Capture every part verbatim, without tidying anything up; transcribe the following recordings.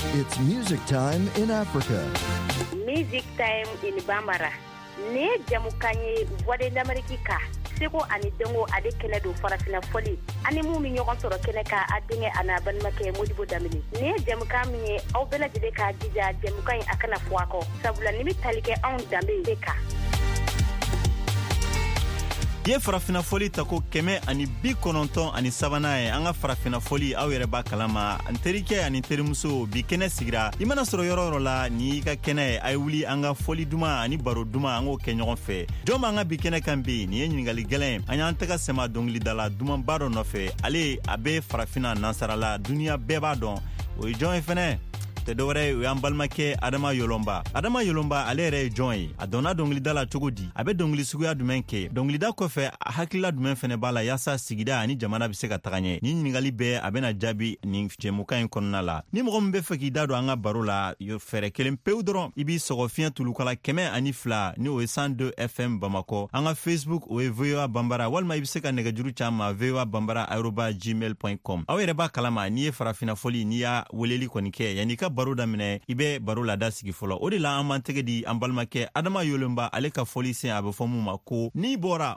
It's music time in Africa. Music time in Bambara. Ne jamukanye voix d'Amérique. Seko ani dengo ade kene do farafina foli. Ani mu mi ñogon soro kene ka adinge ana ban make modibo damini. Ne jamuka mi aw bela jide ka dija jamuka akana fuako. Sabula ni mi talike on dambe deka. Ye farafina foli tako keme ani bi kononton ani sabana ye anga farafina foli aw yɛrɛ ba kalama anterike ani terimuso bi kɛnɛ sigira I mana sɔrɔ yɔrɔ yɔrɔ la ni ka kɛnɛ ay wuli anga foli duma ani baro duma ango kɛ ɲɔgɔn fɛ jɔn anga bi kɛnɛ kan bi ni ye ɲininkali gɛlɛn an y'an tɛgɛ sɛma dɔnkilidala duman ba dɔ nɔfɛ ale a bɛ farafina nansarala duniya bɛɛ b'a dɔn o ye jɔn ye fɛnɛ te dɔwɛrɛ o y'an balimakɛ Adama Yolomba. Adama Yolomba ale yɛrɛ ye jɔn ye a dɔnna dɔnkilida la cogo di a bɛ dɔnkili suguya jumɛn kɛ dɔnkilida kɔfɛ a hakilila jumɛn fɛnɛ b'a la yaasa sigida ani jamana bɛ se ka taga ɲɛ ni ɲininkali bɛɛ a bɛna jaabi nin jɛmukan in kɔnɔna la ni mɔgɔ min bɛ fɛ k'i da don an ka baro la fɛrɛ kelen pewu dɔrɔn I b'i sɔgɔ fiɲɛ tulukala kɛmɛ ani fila ni o ye cent deux F M Bamakɔ an ka Facebook o ye V O A Bambara walima I bɛ se ka nɛgɛjuru ci an ma V O A Bambara arobase gmail point com aw yɛrɛ b'a kalama n'i ye farafina foli n'i y'a weleli kɔni kɛ yanni ka baro daminɛ I bɛ baro la da sigi fɔlɔ o de la an b'an tɛgɛ di an balimakɛ Adama Yolomba ale ka foli sen a bɛ fɔ mun ma ko n'i bɔra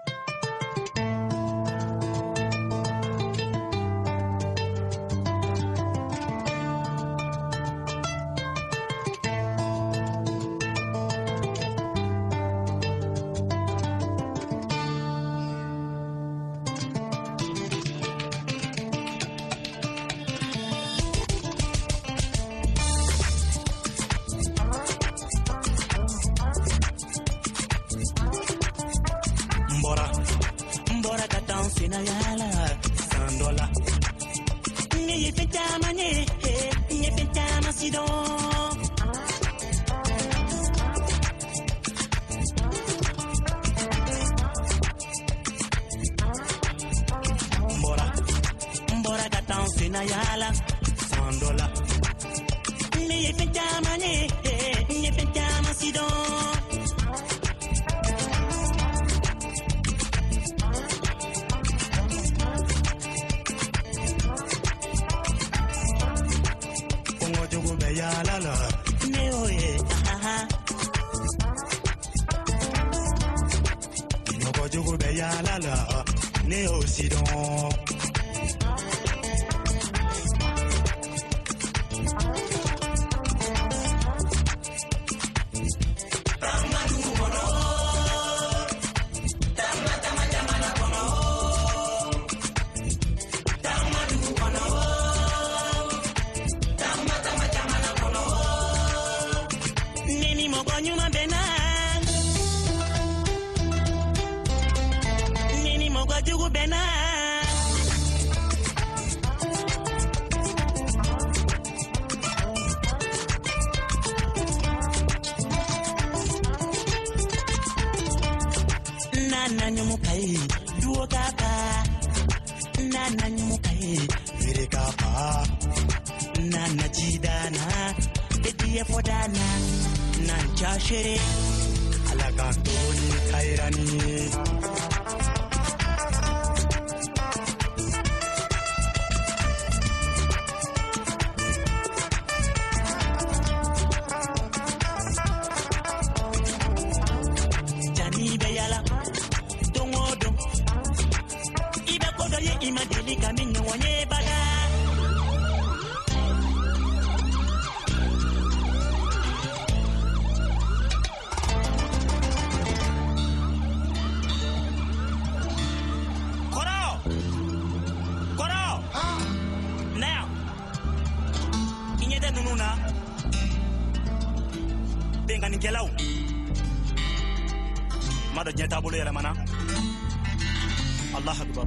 Allah Akbar.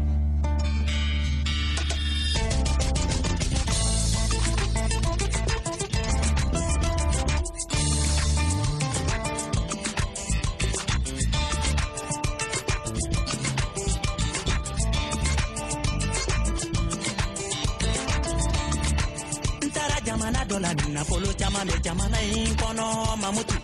Jamana dola na polo jamana jamana inkono mamutu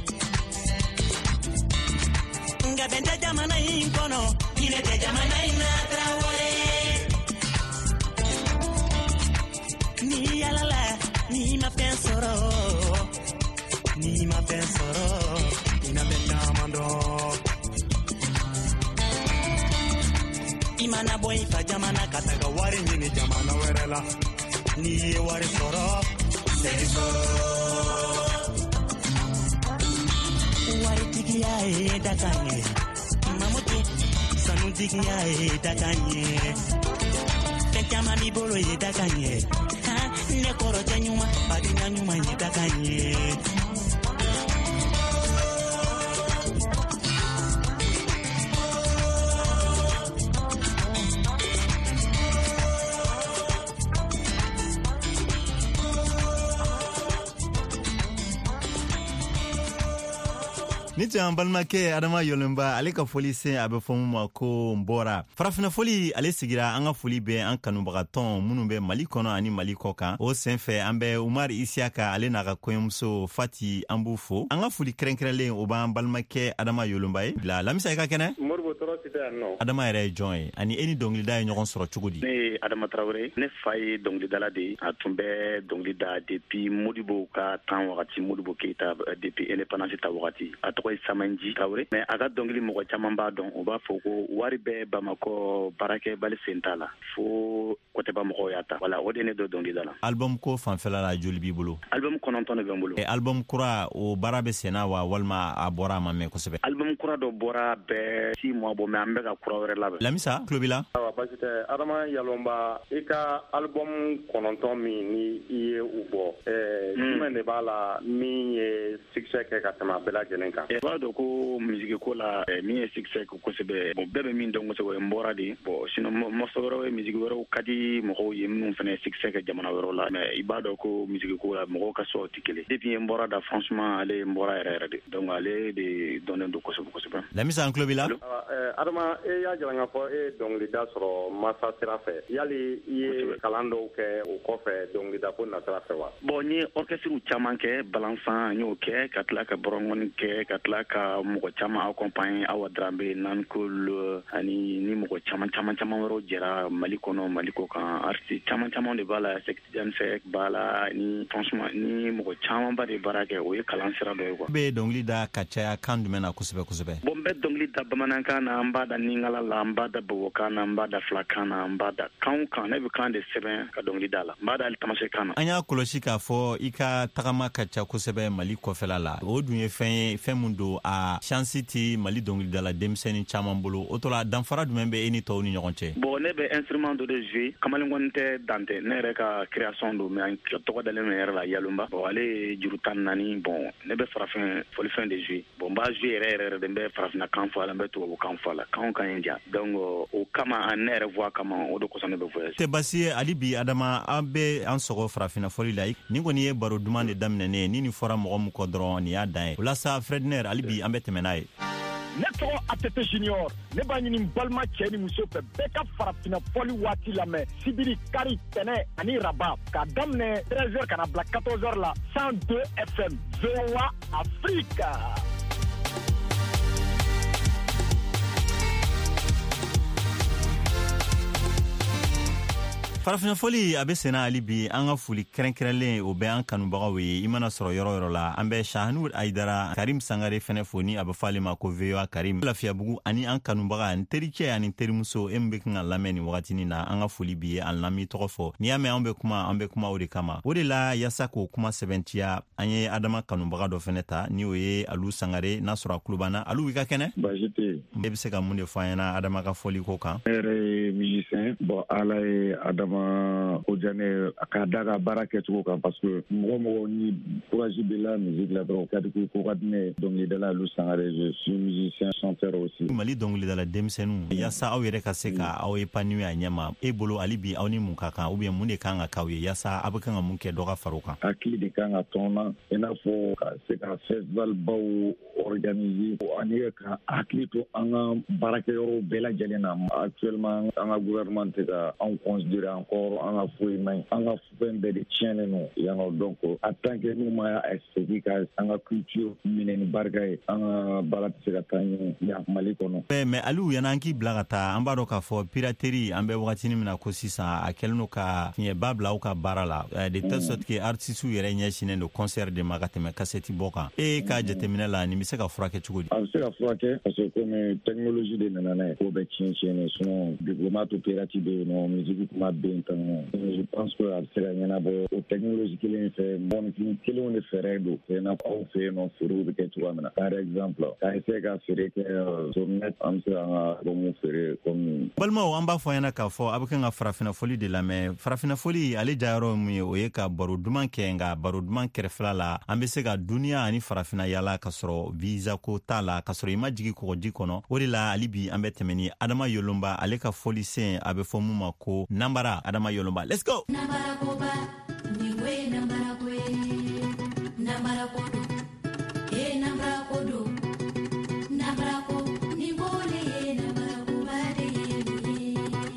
nga bende jamana inkono ile de jamana ina traore ni yalala ni ma fɛn sɔrɔ ni ma fɛn sɔrɔ i na fɛn caman dɔn i mana bɔ i fa jamana ka taga wari ɲini jamana wɛrɛ la ni ye wari sɔrɔ sɛgi sɔrɔ waritigiya ye daga ye mamutu sanutigiya ye daga ye fɛn caman b'i bolo ye daga ye ne kɔrɔ tɛ ɲuman badenya ɲuman ye daga ye ni tɛ an balimakɛ adama yɔlenba ale ka foli sen a bɛ fɔ mu ma ko n bɔra farafina foli ale sigira an ka foli bɛ an kanubagatɔn minnu bɛ mali kɔnɔ ani mali kɔ kan o sen fɛ an bɛ umar isiyaka ale n'a ka kɔɲɔmuso fati an b'u fo an ka foli kɛrɛnkɛrɛnlen o b'an balimakɛ adama yɔlenba ye bila lamisa i ka kɛnɛ adama yɛrɛ ye jɔn ye ani e ni dɔnkilida ye ɲɔgɔn sɔrɔ cogo di ne ye adama tarawele ne fa ye dɔnkilidala de a tun bɛ dɔnkili da depuis modibo ka tan wagati modibo keyita depuis indépendance ta wagati a tɔgɔ ye samanji tarawele mais a ka dɔnkili mɔgɔ caman b'a dɔn o b'a fɔ ko wari bɛ bamakɔ baarakɛ bali sen t'a la fo kɔtɛba mɔgɔw y'a ta wala o de ne dɔ dɔnkilida la album ko fanfɛla la joli b'i bolo album kɔnɔntɔn de bɛ n bolo e album kura o baara bɛ senna wa walima a bɔra a ma mɛn kosɛbɛ album kura dɔ bɔra bɛɛ six mois bɔ mais an bɛ ka kura wɛrɛ labɛn lamisa tulo b'i la awa basi tɛ adama yalonba i ka album kɔnɔntɔn min ni i ye u bɔ ɛɛ jumɛn de b'a la min ye succès kɛ ka tɛmɛ a bɛɛ lajɛlen kan i b'a dɔn ko musique ko la min ye succès kɛ kosɛbɛ bon bɛɛ bɛ min dɔn kosɛbɛ n bɔra de bon sinon morceau wɛrɛw ye musique wɛrɛw ka di mɔgɔw ye minnu fana ye succès kɛ jamana wɛrɛw la mais i b'a dɔn ko musique ko la mɔgɔw ka sɔrɔ tɛ kelen depuis n bɔra da franchement ale n bɔra yɛrɛ yɛrɛ de donc ale de dɔnnen don kosɛbɛ kosɛbɛ lamisa an tulo b'i la adama e y'a jira k'a fɔ e ye dɔnkilida sɔrɔ masa sira fɛ yali i ye kalan dɔw kɛ o kɔfɛ dɔnkilida ko nasira fɛ wa bon n ye orchestre caman kɛ balansan n y'o kɛ ka tila ka bɔrɔngɔni kɛ ka tila ka mɔgɔ caman accompagner Awa Drambe Nankol ani ni mɔgɔ caman caman caman wɛrɛw jɛra Mali kɔnɔ Mali kɔ kan artiste caman caman de b'a la Sekidiane Sek b'a la ni franchement ni mɔgɔ caman ba de baara kɛ o ye kalan sira dɔ ye quoi bɛ dɔnkili da ka caya kan jumɛn na kosɛbɛ kosɛbɛ bon n bɛ dɔnkili da bamanankan na n b'a da ningala la n b'a da bawokan na n b'a da filakan na n b'a da kan o kan ne bɛ kan de sɛbɛn ka dɔnkili da la n b'a da tamasɛkan na an y'a kɔlɔsi k'a fɔ i ka tagama ka ca kosɛbɛ Mali kɔfɛla la o dun ye fɛn ye fɛn min don a chance ti Mali dɔnkilidala denmisɛnnin caman bolo o to la danfara jumɛn bɛ e ni tɔw ni ɲɔgɔn cɛ bon ne bɛ instrument dɔ de jouer kamalen kɔni tɛ dante ne yɛrɛ ka création don mais tɔgɔ dalen bɛ yɛrɛ la Yalomba bon ale ye juru tan naani bon ne bɛ farafin fɔlifɛn de jouer bon n b'a jouer yɛrɛ yɛrɛ de n bɛ farafina kan fɔ a la n bɛ tubabukan fɔ a la kan o kan ye diya donc o kama ne yɛrɛ voix kama o de kosɔn ne bɛ voyager tɛ basi ye hali bi adama an bɛ an sɔgɔ farafina fɔli la ni kɔni ye baro duman de daminɛnen ye ni nin fɔra mɔgɔ min kɔ dɔrɔn nin y'a dan ye o la sa Fredner hali bi an bɛ tɛmɛ n'a ye ne tɔgɔ Atete Junior ne b'a ɲini balima cɛ ni muso fɛ bɛɛ ka farafina fɔli waati lamɛn sibiri kari tɛnɛ ani raba k'a daminɛ treize heures ka na bila quatorze heures la cent deux F M V O A Afrique. farafina foli a bɛ senna hali bi an ka foli kɛrɛnkɛrɛnlen o bɛ an kanubagaw ye i mana sɔrɔ yɔrɔ yɔrɔ la an bɛ Shahanud Aidara Karim Sangare fɛnɛ fo ni a bɛ fɔ ale ma ko V O A Karim Lafiyabugu ani an kanubaga n tericɛ ani terimuso e min bɛ kan ka lamɛn nin wagatinin na an ka foli bi ye an lamɛn tɔgɔ fɔ n'i y'a mɛn an bɛ kuma an bɛ kuma o de kama o de la yaasa k'o kuma sɛbɛntiya an ye adama kanubaga dɔ fɛnɛ ta ni o ye Alu Sangare n'a sɔrɔ a kulo banna Alu i ka kɛnɛ baasi tɛ yen e bɛ se ka mun de fɔ an ɲɛna adama ka fɔli ko kan ne yɛrɛ ye musicien bon ala ye adama o diya ne a k'a da ka baara kɛcogo kan parce que mɔgɔ mɔgɔ ni courage bɛ la musique la dɔrɔn o ka di ko ka di ne ye dɔnkilidala Alu Sangare je suis musicien chanteur aussi Mali dɔnkilidala denmisɛnninw yaasa aw yɛrɛ ka se ka aw épanouir a ɲɛma e bolo hali bi aw ni mun ka kan ou bien mun de kan ka k'aw ye yaasa aw bɛ kan ka mun kɛ dɔ ka fara o kan hakili de kan ka tɔn na i n'a fɔ ka se ka festival baw organiser ani ka hakili to an ka baarakɛyɔrɔw bɛɛ lajɛlen na. Actuellement an ka gouvernement tɛ ka an considérer encore an ka foyi man ɲi, an ka fɛn bɛɛ de tiɲɛnen nɔ yan nɔ. Donc en tant que n'u ma segin ka an ka culture minɛ ni barika ye, an ka baara tɛ se ka taa ɲɛ yan Mali kɔnɔ. Mais Aliou, yan'an k'i bila ka taa, an b'a dɔn k'a fɔ piraterie an bɛ wagatinin min na ko sisan a kɛlen don ka fiɲɛba bila aw ka baara la, de telle sorte que artistes yɛrɛ ɲɛsinnen don concert de ma ka tɛmɛ kasɛti bɔ kan. E ka jateminɛ la nin bɛ se ka furakɛ cogo di? A bɛ se ka furakɛ parce que comme technologie de nana n'a ye ko bɛɛ tiɲɛ tiɲɛnen, sinon développement to pirate bɛ yen nɔ, musique kuma bɛ yen tan. Je pense que a bɛ se ka ɲɛnabɔ o technologie kelen fɛ, mɔgɔninfin kelenw de fɛɛrɛ don. C'est n'a fɔ anw fɛ yen nɔ feerew bɛ kɛ cogoya min na. Par exemple k'a essayer ka feere kɛ sur net, an bɛ se ka an ka album feere comme. Balimaw, an b'a fɔ ɲɛna k'a fɔ a bɛ kan ka farafina foli de lamɛn. Farafina foli ale jayɔrɔ mun ye o ye ka baro duman kɛ, nka baro duman kɛrɛfɛla la an bɛ se ka duniya ani farafina yala ka sɔrɔ visa ko t'a la, ka sɔrɔ i ma jigi kɔgɔji kɔnɔ. O de la hali bi an bɛ tɛmɛ ni Adama Yolomba, ale ka foli sen a bɛ fɔ mun ma ko Nambara. Adama Yolomba, let's go. Nambara koba, ni we nambara kwe, nambara kodo, e nambara kodo, nambara ko, ni bole e nambara koba de ye.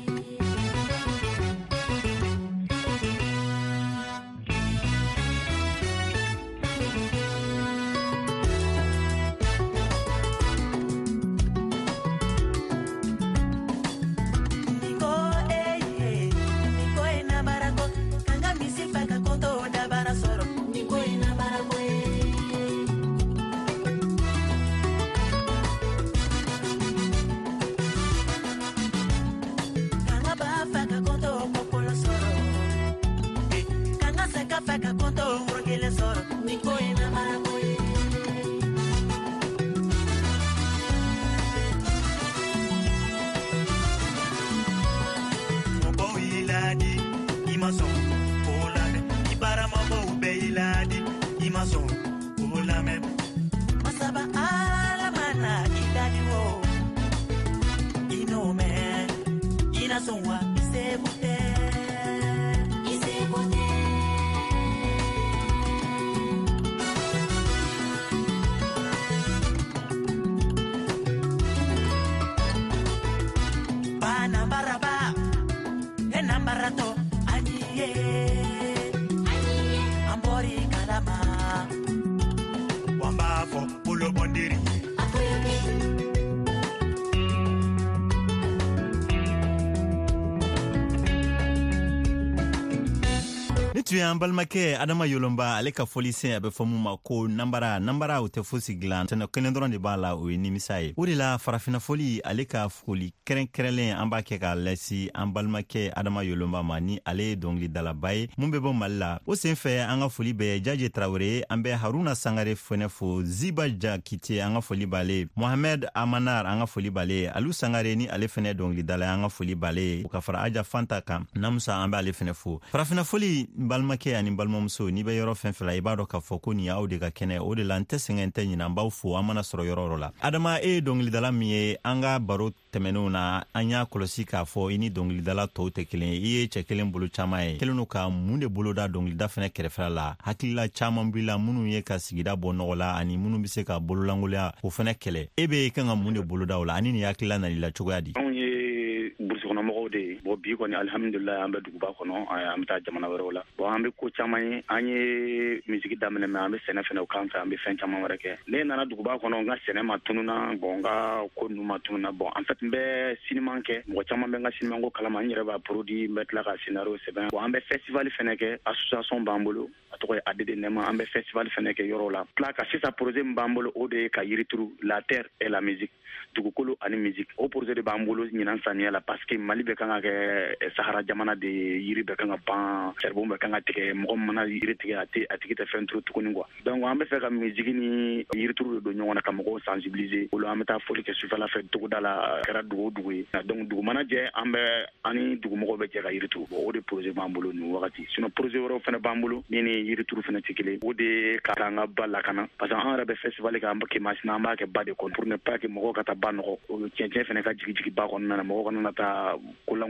Tu an balimakɛ Adama Yolomba, ale ka foli sen a bɛ fɔ mun ma ko Nambara. Nambara o tɛ fosi dilan, tɛnɛ kelen dɔrɔn de b'a la, o ye nimisa ye. O de la farafina foli ale ka foli kɛrɛnkɛrɛnlen an b'a kɛ k'a lɛsi an balimakɛ Adama Yolomba ma, ni ale ye dɔnkilidalaba ye mun bɛ bɔ Mali la. O sen fɛ an ka foli bɛ Jaje Traoré, an bɛ Haruna Sangare fɛnɛ fo, Ziba Jakite an ka foli b'ale, Mohamed Amanar an ka foli b'ale, Alu Sangare ni ale fɛnɛ dɔnkilidala an ka foli b'ale, o ka fara Aja Fanta kan, Namusa an bɛ ale fɛnɛ fo. Farafina foli balimakɛ ani balimamuso, n'i bɛ yɔrɔ fɛn fɛn la i b'a dɔn k'a fɔ ko nin y'aw de ka kɛnɛ. O de la n tɛ sɛgɛn tɛ ɲinɛ, an b'aw fo, an mana sɔrɔ yɔrɔ yɔrɔ la. Adama, e ye dɔnkilidala min ye, an ka baro tɛmɛnenw na an y'a kɔlɔsi k'a fɔ i ni dɔnkilidala tɔw tɛ kelen ye. I ye cɛ kelen bolo caman ye, kelen don ka mun de boloda dɔnkilida fɛnɛ kɛrɛfɛla la. Hakilila caman b'i la minnu ye ka sigida bɔ nɔgɔ la ani minnu bɛ se ka bololankolonya o fɛnɛ kɛlɛ. E bɛ kan ka mun de boloda o la, ani nin hakilila nali la cogoya di? Anw ye burusikɔnɔmɔgɔw de ye. Bon bi kɔni alhamdulilayi an bɛ duguba kɔnɔ, an bɛ taa jamana wɛrɛw la. Bon an bɛ ko caman ye, an ye misiki daminɛ mɛ an bɛ sɛnɛ fɛnɛ o kan fɛ, an bɛ fɛn caman wɛrɛ kɛ. Ne nana duguba kɔnɔ, n ka sɛnɛ ma tununa, bon n ka ko ninnu ma tununa. Bon en fait n bɛ cinéma kɛ, mɔgɔ caman bɛ n ka cinéma ko kalama, n yɛrɛ b'a produit, n bɛ tila ka scénario sɛbɛn. Bon an bɛ festival fɛnɛ kɛ, association b'an bolo, a tɔgɔ ye A D D Nɛma, an bɛ festival fɛnɛ kɛ yɔrɔ la. Tila ka sisan projet min b'an bolo, o de ye ka yirituru, la terre et la musique, dugukolo ani musique. O projet de b'an bolo ɲinan samiya la parce que Mali bɛ kan ka kɛ Sahara jamana de ye, yiri bɛ kan ka ban, charbon bɛ kan ka tigɛ, mɔgɔ mana yiri tigɛ a tɛ a tigi tɛ fɛn turu tuguni quoi. Donc an bɛ fɛ ka musique ni yirituru de don ɲɔgɔn na ka mɔgɔw sensibiliser. O la an bɛ taa foli kɛ sufɛla fɛ togoda la, a kɛra dugu o dugu ye. Donc dugu mana jɛ an bɛ ani dugumɔgɔw bɛ jɛ ka yirituru. Bon o de projet b'an bolo nin wagati. Sinon projet wɛrɛw fɛnɛ b'an bolo min ni yirituru fɛnɛ tɛ kelen. O de ka an ka ba lakana parce que an yɛrɛ bɛ festival kɛ an bɛ kɛ masina, an b'a kɛ ba de kɔnɔ pour ne pas que mɔgɔw ka taa ba nɔgɔ. O cɛncɛn fɛnɛ ka jigi jigi ba kɔnɔna na, mɔgɔw kana taa kolankolon kɛ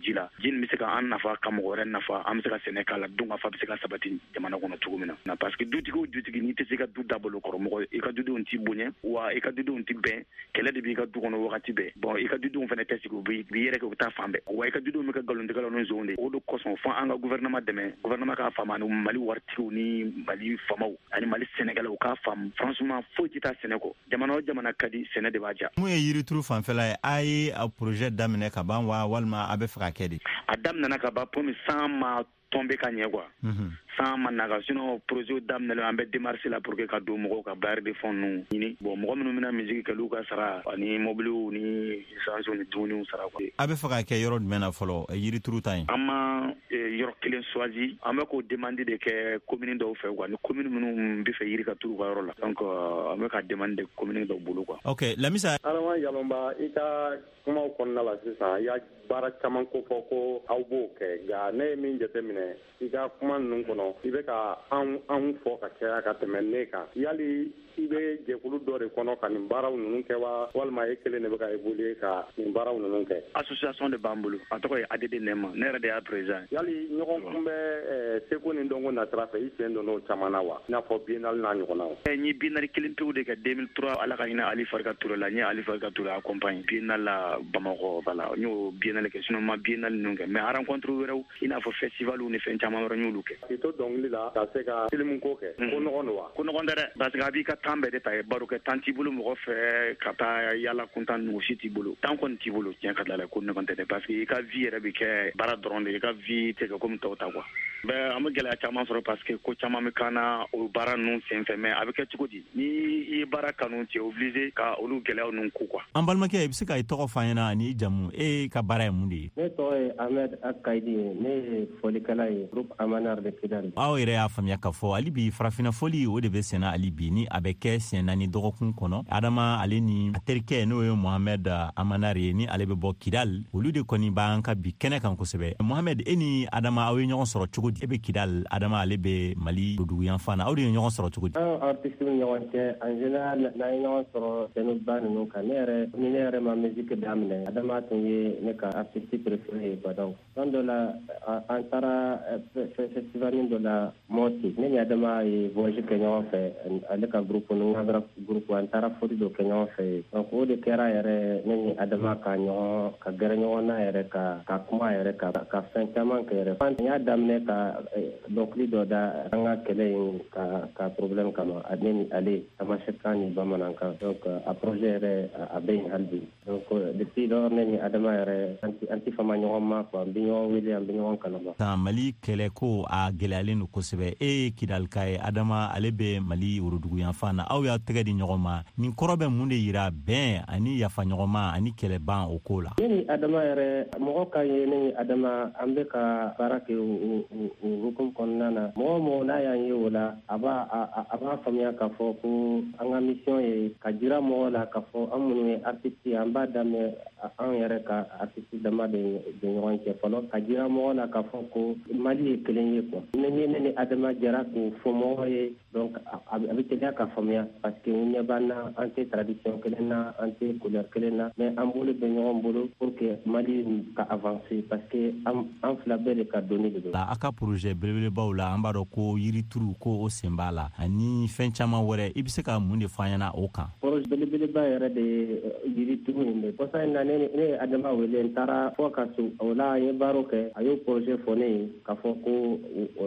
ji la ji nin bɛ se ka an nafa ka mɔgɔ wɛrɛ nafa an bɛ se ka sɛnɛ k'a la dun ka fa bɛ se ka sabati jamana kɔnɔ cogo min na parce que dutigi o dutigi n'i tɛ se ka du dabolo kɔrɔ mɔgɔ i ka dudenw t'i bonya wa i ka dudenw t'i bɛn kɛlɛ de b'i ka du kɔnɔ wagati bɛɛ bon i ka dudenw fana tɛ sigi u b'i yɛrɛ kɛ u bɛ taa fan bɛɛ wa i ka dudenw bɛ ka nkalontigɛlaw ni nson de o de kosɔn fo an ka gouvernement dɛmɛ gouvernement k'a faamu ani Mali waritigiw ni Mali famaw ani Mali sɛnɛkɛlaw k'a faamu franchement foyi tɛ taa sɛnɛ kɔ jamana o jamana ka di sɛnɛ de b'a diya. Mun ye yirituru fanfɛla ye a ye a projet daminɛ ka ban wa walima a bɛ fɛ ka kɛ de? A daminɛna ka ban pour san ma tombe ka ɲɛ quoi san ma naga sinon projet daminɛlen an bɛ démarche la pour que ka don mɔgɔw ka bailleurs de fonds ninnu ɲini bon mɔgɔ minnu bɛna musique kɛ olu ka sara ani mobiliw ni essence ni dumuniw sara quoi. A bɛ fɛ ka kɛ yɔrɔ jumɛn na fɔlɔ yirituru ta in? An ma yɔrɔ kelen choisi an bɛ k'o demande de kɛ commune dɔw fɛ quoi ni commune minnu bɛ fɛ yiri ka turu u ka yɔrɔ la donc an bɛ ka demande de commune dɔw bolo quoi. Ok Lamisa. Adama Yalɔnba i ka kumaw kɔnɔna la sisan i y'a baara caman ko fɔ ko aw b'o kɛ nka ne ye min jateminɛ i ka kuma ninnu kɔnɔ i bɛ ka anw anw fɔ ka caya ka tɛmɛ ne kan yali i bɛ jɛkulu dɔ de kɔnɔ ka nin baaraw ninnu kɛ wa walima e kelen de bɛ ka évoluer ka nin baaraw ninnu kɛ? Association de b'an bolo a tɔgɔ ye A D D Nɛma ne yɛrɛ de y'a président. Yali ɲɔgɔn kunbɛ seko ni dɔnko nasira fɛ i sen donn'o caman na wa i n'a fɔ biennale n'a ɲɔgɔnnaw? N ye biennale kelen pewu de kɛ deux mille trois ala ka hinɛ Ali Farika Ture la n ye Ali Farika Ture accompagne biennale la Bamakɔ voilà n y'o biennale kɛ sinon ma biennale ninnu kɛ mais a rencontre wɛrɛw i n'a fɔ festivalw ni fɛn caman wɛrɛ n y'olu kɛ. K'i to dɔnkili la ka se ka film ko kɛ ko nɔgɔn don wa? Ko nɔgɔn tɛ dɛ parce que a b'i ka temps bɛɛ de ta ye baro kɛ temps t'i bolo mɔgɔ fɛ ka taa yala kuntan ninnu si t'i bolo temps kɔni t'i bolo tiɲɛ ka di Ala ye ko nɔgɔn tɛ dɛ parce que i ka vie yɛrɛ bɛ kɛ baara dɔrɔn de i ka vie tɛ kɛ komi tɔw ta quoi. Bɛɛ an bɛ gɛlɛya caman sɔrɔ parce que ko caman bɛ k'an na o baara ninnu senfɛ mais a bɛ kɛ cogo di ni i ye baara kanu tu es obligé ka olu gɛlɛyaw ninnu ku quoi. An balimakɛ i bɛ se ka i tɔgɔ fɔ an ɲɛna ani i jamu e ka baara ye mun de ye? Ne tɔgɔ ye Ahmed Akayidi ne ye fɔlikɛla ye groupe Amanar de Kidal. Aw yɛrɛ y'a faamuya k'a fɔ hali bi farafinna fɔli o de bɛ senna hali bi ni a bɛ kɛ siɲɛ naani dɔgɔkun kɔnɔ Adama ale ni a terikɛ n'o ye Mohamed Amanar ye ni ale bɛ bɔ Kidal olu de kɔni b'an ka bi kɛnɛ kan kosɛbɛ. Mohamed e ni Adama aw ye ɲɔgɔn sɔrɔ cogo di? E bɛ Kidal Adama ale bɛ Mali duguyan fan na aw de ye ɲɔgɔn sɔrɔ cogo di? An artiste ni ɲɔgɔn cɛ en général n'an ye ɲɔgɔn sɔrɔ scène ba ninnu kan ne yɛrɛ ni ne yɛrɛ ma musique daminɛ Adama tun ye ne ka artiste préféré ye quoi donc don dɔ la an taara festival dɔ la Moti ne ni Adama ye voyage kɛ ɲɔgɔn fɛ ale ka groupe ni n ka groupe an taara foli dɔ kɛ ɲɔgɔn fɛ donc o de kɛra yɛrɛ ne ni Adama ka ɲɔgɔn ka gɛrɛ ɲɔgɔn na yɛrɛ ka ka kuma yɛrɛ ka ka fɛn caman kɛ yɛrɛ n y'a daminɛ ka dɔnkili dɔ da an ka kɛlɛ in ka ka problème kama ne ni ale Tamasɛki ni Bamanankan donc a projet yɛrɛ a bɛ yen hali bi donc depuis lors ne ni Adama yɛrɛ an ti fama ɲɔgɔn ma quoi an bɛ ɲɔgɔn wele an bɛ ɲɔgɔn kalama. Tan Mali kɛlɛ ko a gɛlɛyalen don kosɛbɛ e ye Kidalika ye Adama ale bɛ Mali worodugu yan fan na aw y'a tɛgɛ di ɲɔgɔn ma nin kɔrɔ bɛ mun de yira bɛn ani yafa ɲɔgɔn ma ani kɛlɛ ban o ko la? Ne ni Adama yɛrɛ mɔgɔ ka ye ne ni Adama an bɛ ka baara kɛ o hukumu kɔnɔna na mɔgɔ mɔgɔ n'a y'an ye o la a b'a a b'a faamuya k'a fɔ ko an ka mission ye ka jira mɔgɔ la k'a fɔ an minnu ye artiste an b'a daminɛ an yɛrɛ ka artiste dama de ɲɔgɔn cɛ fɔlɔ ka jira mɔgɔ la k'a fɔ ko Mali ye kelen ye quoi ne ni ne ni Adama jɛra k'o fɔ mɔgɔ ye donc a bɛ teliya ka faamuya parce que ɲɛ b'an na an tɛ tradition kelen na an tɛ couleur kelen na mais an bolo bɛ ɲɔgɔn bolo pour que Mali ka avancer parce que an fila bɛɛ de ka donni de don. A ka projet belebelebaw la an b'a dɔn ko yirituru ko o sen b'a la ani fɛn caman wɛrɛ i bɛ se ka mun de fɔ an ɲɛna o kan? Projet belebeleba yɛrɛ de ye yirituru in de kɔsa in na ne ye Adama wele n taara fɔ ka so o la an ye baaraw kɛ a y'o projet fɔ ne ye k'a fɔ ko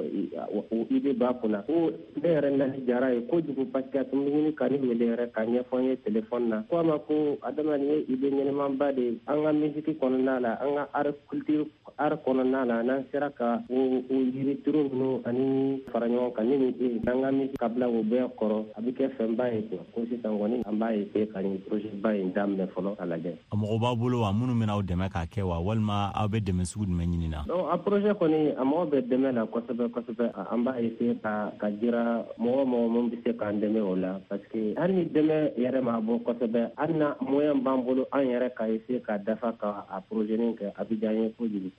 o idée b'a kunna ko ne yɛrɛ nali jara ye kojugu parce que a tun bɛ ɲini ka ne wele yɛrɛ ka ɲɛfɔ n ye téléphone na ko a ma ko Adama nin ye idée ɲɛnɛmanba de ye an ka musique kɔnɔna la an ka art culture art kɔnɔna la n'an sera ka o yirituru ninnu ani fara ɲɔgɔn kan ne ni e n'an ka musique ka bila o bɛɛ kɔrɔ a bɛ kɛ fɛnba ye quoi ko sisan kɔni an b'a essayer ka nin projet ba in daminɛ fɔlɔ ka lajɛ. A mɔgɔ b'a bolo wa minnu bɛna aw dɛmɛ k'a kɛ wa walima aw bɛ dɛmɛ sugu jumɛn ɲini na? donc a projet kɔni a mɔgɔ bɛ dɛmɛ la kosɛbɛ kosɛbɛ an b'a essayer ka ka jira mɔgɔ mɔgɔ min bɛ se k'an dɛmɛ o la parce que hali ni dɛmɛ yɛrɛ ma bɔ kosɛbɛ hali na moyen b'an bolo an yɛrɛ ka essayer ka dafa ka a projet nin kɛ a bɛ diya n ye kojugu parce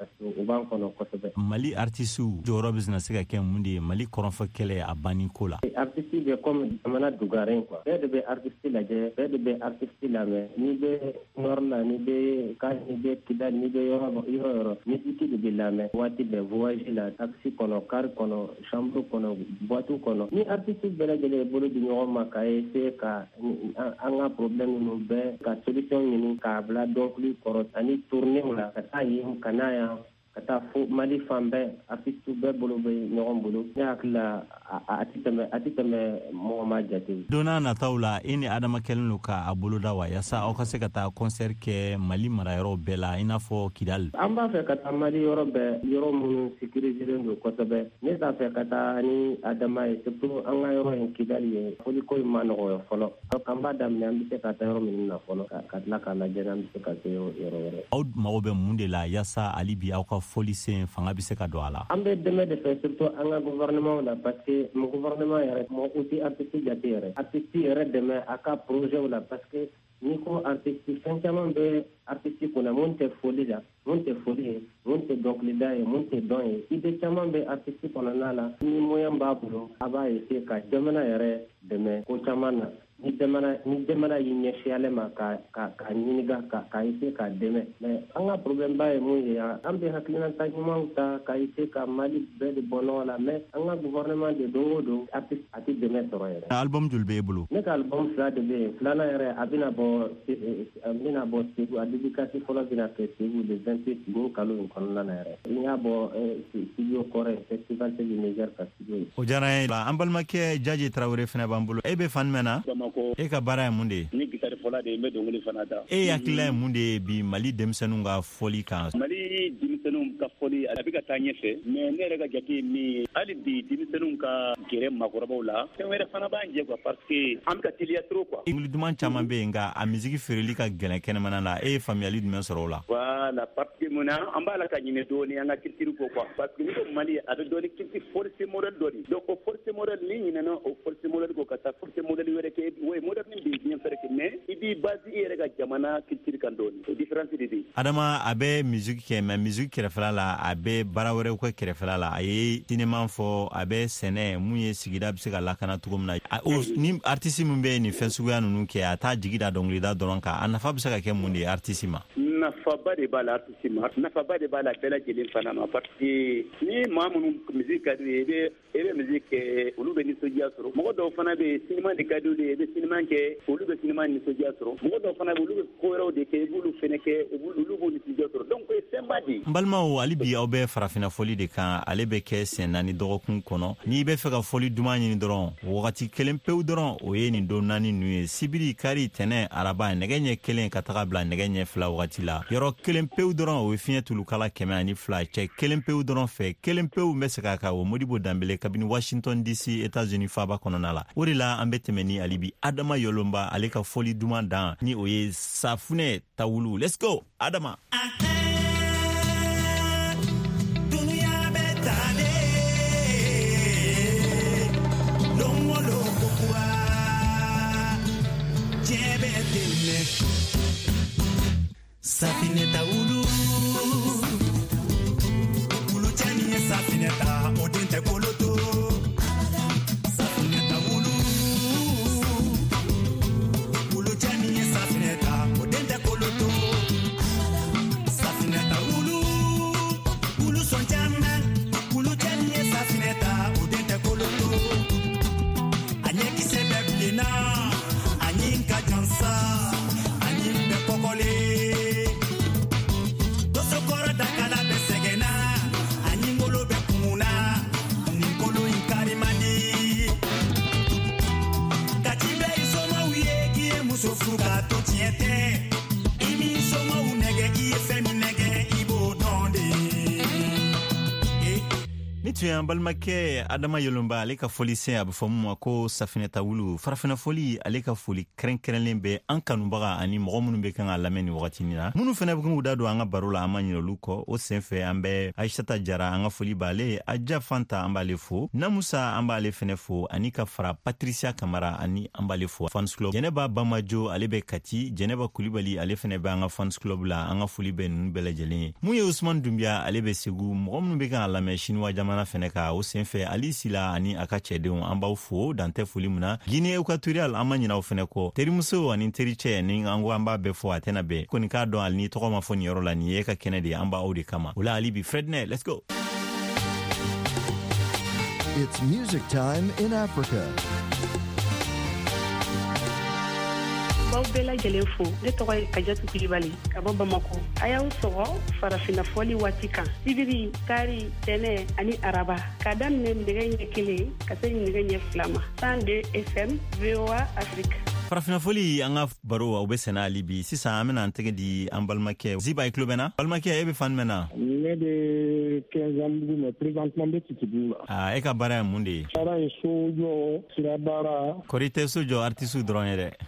u b'an kɔnɔ kosɛbɛ. Mali artisiw jɔyɔrɔ bɛ na se ka kɛ mun de ye Mali kɔrɔnfɔ kɛlɛ a banni ko la? Artiste bɛ comme jamana dugaren quoi. Bɛɛ de bɛ artiste lajɛ, bɛɛ de bɛ artiste lamɛn. N'i bɛ nord la, n'i bɛ Kan, n'i bɛ Kidal, n'i bɛ yɔrɔ yɔrɔ yɔrɔ, musique de bɛ lamɛn. Waati bɛɛ voyage la, taxi kɔnɔ, car kɔnɔ, chambre kɔnɔ, boîte kɔnɔ. Ni artiste bɛɛ lajɛlen bolo di ɲɔgɔn ma ka essayer ka an ka problème ninnu bɛɛ ka solution ɲini k'a bila dɔnkili kɔrɔ ani tournée la ka taa yen ka na yan ka taa fo Mali fan bɛɛ artiste bɛɛ bolo bɛ ɲɔgɔn bolo. Ne hakili la a tɛ tɛmɛ a tɛ tɛmɛ mɔgɔ ma jate. Don n'a nataw la e ni Adama kɛlen don k'a bolo da wa yaasa aw ka se ka taa concert kɛ Mali marayɔrɔ bɛɛ la i n'a fɔ Kidal? An b'a fɛ ka taa Mali yɔrɔ bɛɛ, yɔrɔ minnu sécuriseren don kosɛbɛ. Ne t'a fɛ ka taa ni Adama ye surtout an ka yɔrɔ in Kidal ye foli ko in ma nɔgɔ fɔlɔ. Donc an b'a daminɛ an bɛ se ka taa yɔrɔ minnu na fɔlɔ ka tila k'a lajɛ an bɛ se ka se yɔrɔ wɛrɛ. Aw mago bɛ mun de la yaasa hali bi aw ka foli sen fanga bɛ se ka don a la? An bɛ dɛmɛ de fɛ surtout an ka gouvernement la parce que mon gouvernement yɛrɛ mɔgɔ u tɛ artiste jate yɛrɛ. Artiste yɛrɛ dɛmɛ a ka projet la parce que n'i ko artiste fɛn caman bɛ artiste kunna mun tɛ foli la, mun tɛ foli ye, mun tɛ dɔnkilida ye, mun tɛ dɔn ye. Idée caman bɛ artiste kɔnɔna la ni moyen b'a bolo a b'a essayer ka jamana yɛrɛ dɛmɛ ko caman na. Ni jamana ni jamana y'i ɲɛsin ale ma ka ka ka ɲininka ka ka essayer ka dɛmɛ. Mais an ka problème ba ye mun ye an bɛ hakilinata ɲumanw ta ka essayer ka Mali bɛɛ de bɔ nɔgɔ la mais an ka gouvernement de don o don artiste a tɛ dɛmɛ sɔrɔ yɛrɛ. Album joli b'e bolo? Ne ka album fila de bɛ yen. Filanan yɛrɛ a bɛna bɔ a bɛna bɔ Segu a dédicace fɔlɔ bɛna kɛ Segu le vingt-huit nin kalo in kɔnɔna na yɛrɛ. N y'a bɔ studio kɔrɛ festival du Niger ka studio ye. O diyara n ye. An balimakɛ Jaji Tarawele fana b'an bolo. E bɛ fan jumɛn na? E ka baara ye mun de ye? Ni guitare fɔla de ye n bɛ dɔnkili fana da. E hakilila ye mun de ye bi Mali denmisɛnninw ka fɔli kan? Mali denmisɛnninw ka fɔli a bɛ ka taa ɲɛfɛ mais ne yɛrɛ ka jate ye min ye hali bi denmisɛnninw ka gɛrɛ maakɔrɔbaw la fɛn wɛrɛ fana b'an jɛ quoi parce que an bɛ ka teliya trop quoi. Wuli duman caman bɛ yen nka a misiki feereli ka gɛlɛn kɛnɛmana la e ye faamuyali jumɛn sɔrɔ o la? Voilà parce que mun na an b'a la ka ɲinɛ dɔɔni an ka culture ko quoi parce que ni ko Mali a bɛ dɔɔni culture force modèle dɔ de donc o force modèle ni ɲinɛna o force modèle ko ka taa force modèle wɛrɛ kɛ o ye modèle min bɛ bien faire que mais i b'i base i yɛrɛ ka jamana culture kan dɔɔni o différence de bɛ. Adama a bɛ musique kɛ mais musique kɛrɛfɛla la a bɛ baara wɛrɛw kɛ kɛrɛfɛla la a ye cinéma fɔ a bɛ sɛnɛ mun ye sigida bɛ se ka lakana cogo min na ni artiste min bɛ nin fɛn suguya ninnu kɛ a t'a jigi da dɔnkilida dɔrɔn kan a nafa bɛ se ka kɛ mun de ye artiste ma? Nafaba de b'a la artiste ma nafaba de b'a la bɛɛ lajɛlen fana ma parce que ni maa minnu musique ka d'u ye i bɛ i bɛ musique kɛ olu bɛ nisɔndiya sɔrɔ mɔgɔ dɔw fana bɛ yen cinéma de ka d'u ye i bɛ cinéma kɛ olu bɛ cinéma nisɔndiya sɔrɔ mɔgɔ dɔw fana bɛ olu bɛ ko wɛrɛw de kɛ i b'olu fana kɛ olu b'u nisɔndiya sɔrɔ donc o ye fɛnba de ye. N balimaw hali bi aw bɛ farafinna fɔli de kan ale bɛ kɛ siyɛn naani dɔgɔkun kɔnɔ n'i bɛ fɛ ka fɔli duman ɲini dɔrɔn wagati kelen pewu dɔrɔn o ye nin don naani ninnu ye sibiri kari tɛnɛ araba nɛgɛ ɲɛ kelen ka taga bila nɛgɛ ɲɛ fila wagati la yɔrɔ kelen pewu dɔrɔn o ye fiɲɛ tulukala kɛmɛ ani fila cɛ kelen pewu dɔrɔn fɛ kelen pewu bɛ se k'a kan o Modibo Danbele kabini Washington D C États-Unis faaba kɔnɔna la o de la an bɛ tɛmɛ ni alibi Adama Yɔlɔnba ale ka fɔli duman dan ni o ye Safunɛ Tawulu. Let's go Adama. Safineta ulu ulu chani ye safineta odinte koloto safineta ulu ulu chani ye safineta odinte koloto an balimakɛ Adama Yolomba ale ka foli sen a bɛ fɔ mun ma ko Safinɛta Wulu. Farafina foli ale ka foli kɛrɛnkɛrɛnlen bɛ an kanubaga ani mɔgɔ minnu bɛ kan ka lamɛn ni wagati min na. Minnu fana bɛ k'u da don an ka baro la an ma ɲinɛ olu kɔ. O senfɛ an bɛ Aïssata Jara an ka foli b'ale, Adja Fanta an b'ale fo, Namusa an b'ale fana fo, ani ka fara Patricia Kamara ani an b'ale fo. Fans Club Jɛnɛba Bamajo ale bɛ Kati, Jɛnɛba Kulibali ale fana bɛ an ka Fans Club la, an ka foli bɛ ninnu bɛɛ lajɛlen ye. Mun ye Usman Dumbia ale bɛ Segu, mɔgɔ minnu bɛ kan ka lamɛn Chinois jamana fana ka o senfɛ Ali Sila ani a ka cɛdenw an b'aw fo dan tɛ foli mun na. Guinée Équatoriale an ma ɲinɛ aw fana kɔ. Terimuso ani tericɛ ni an ko an b'a bɛɛ fo a tɛna bɛɛ. Kɔni k'a dɔn ali ni tɔgɔ ma fɔ nin yɔrɔ la nin ye ka kɛnɛ de an b'aw de kama. O la Ali bi Frednet, let's go. It's music time in Africa. Baw bɛɛ lajɛlen fo, ne tɔgɔ ye Kajatu Kulibali ka bɔ Bamako. A y'aw sɔgɔ farafina fɔli waati kan. Sibiri, kari, tɛnɛ ani araba. Ka daminɛ nɛgɛ ɲɛ kelen ka se nɛgɛ ɲɛ fila ma. cent deux F M, V O A Afrique. Farafina foli an ka baro aw bɛ sɛnɛ ali bi. Sisan an bɛna an tɛgɛ di an balimakɛ Ziba i tulo bɛ na? Balimakɛ e bɛ fan jumɛn na? Ne bɛ Kɛnzanbugu mais présentement n bɛ Titibugu la. Ah, e ka baara ye mun de ye? Baara ye so jɔ, sira baara. Kɔri tɛ so jɔ artiste dɔrɔn ye dɛ.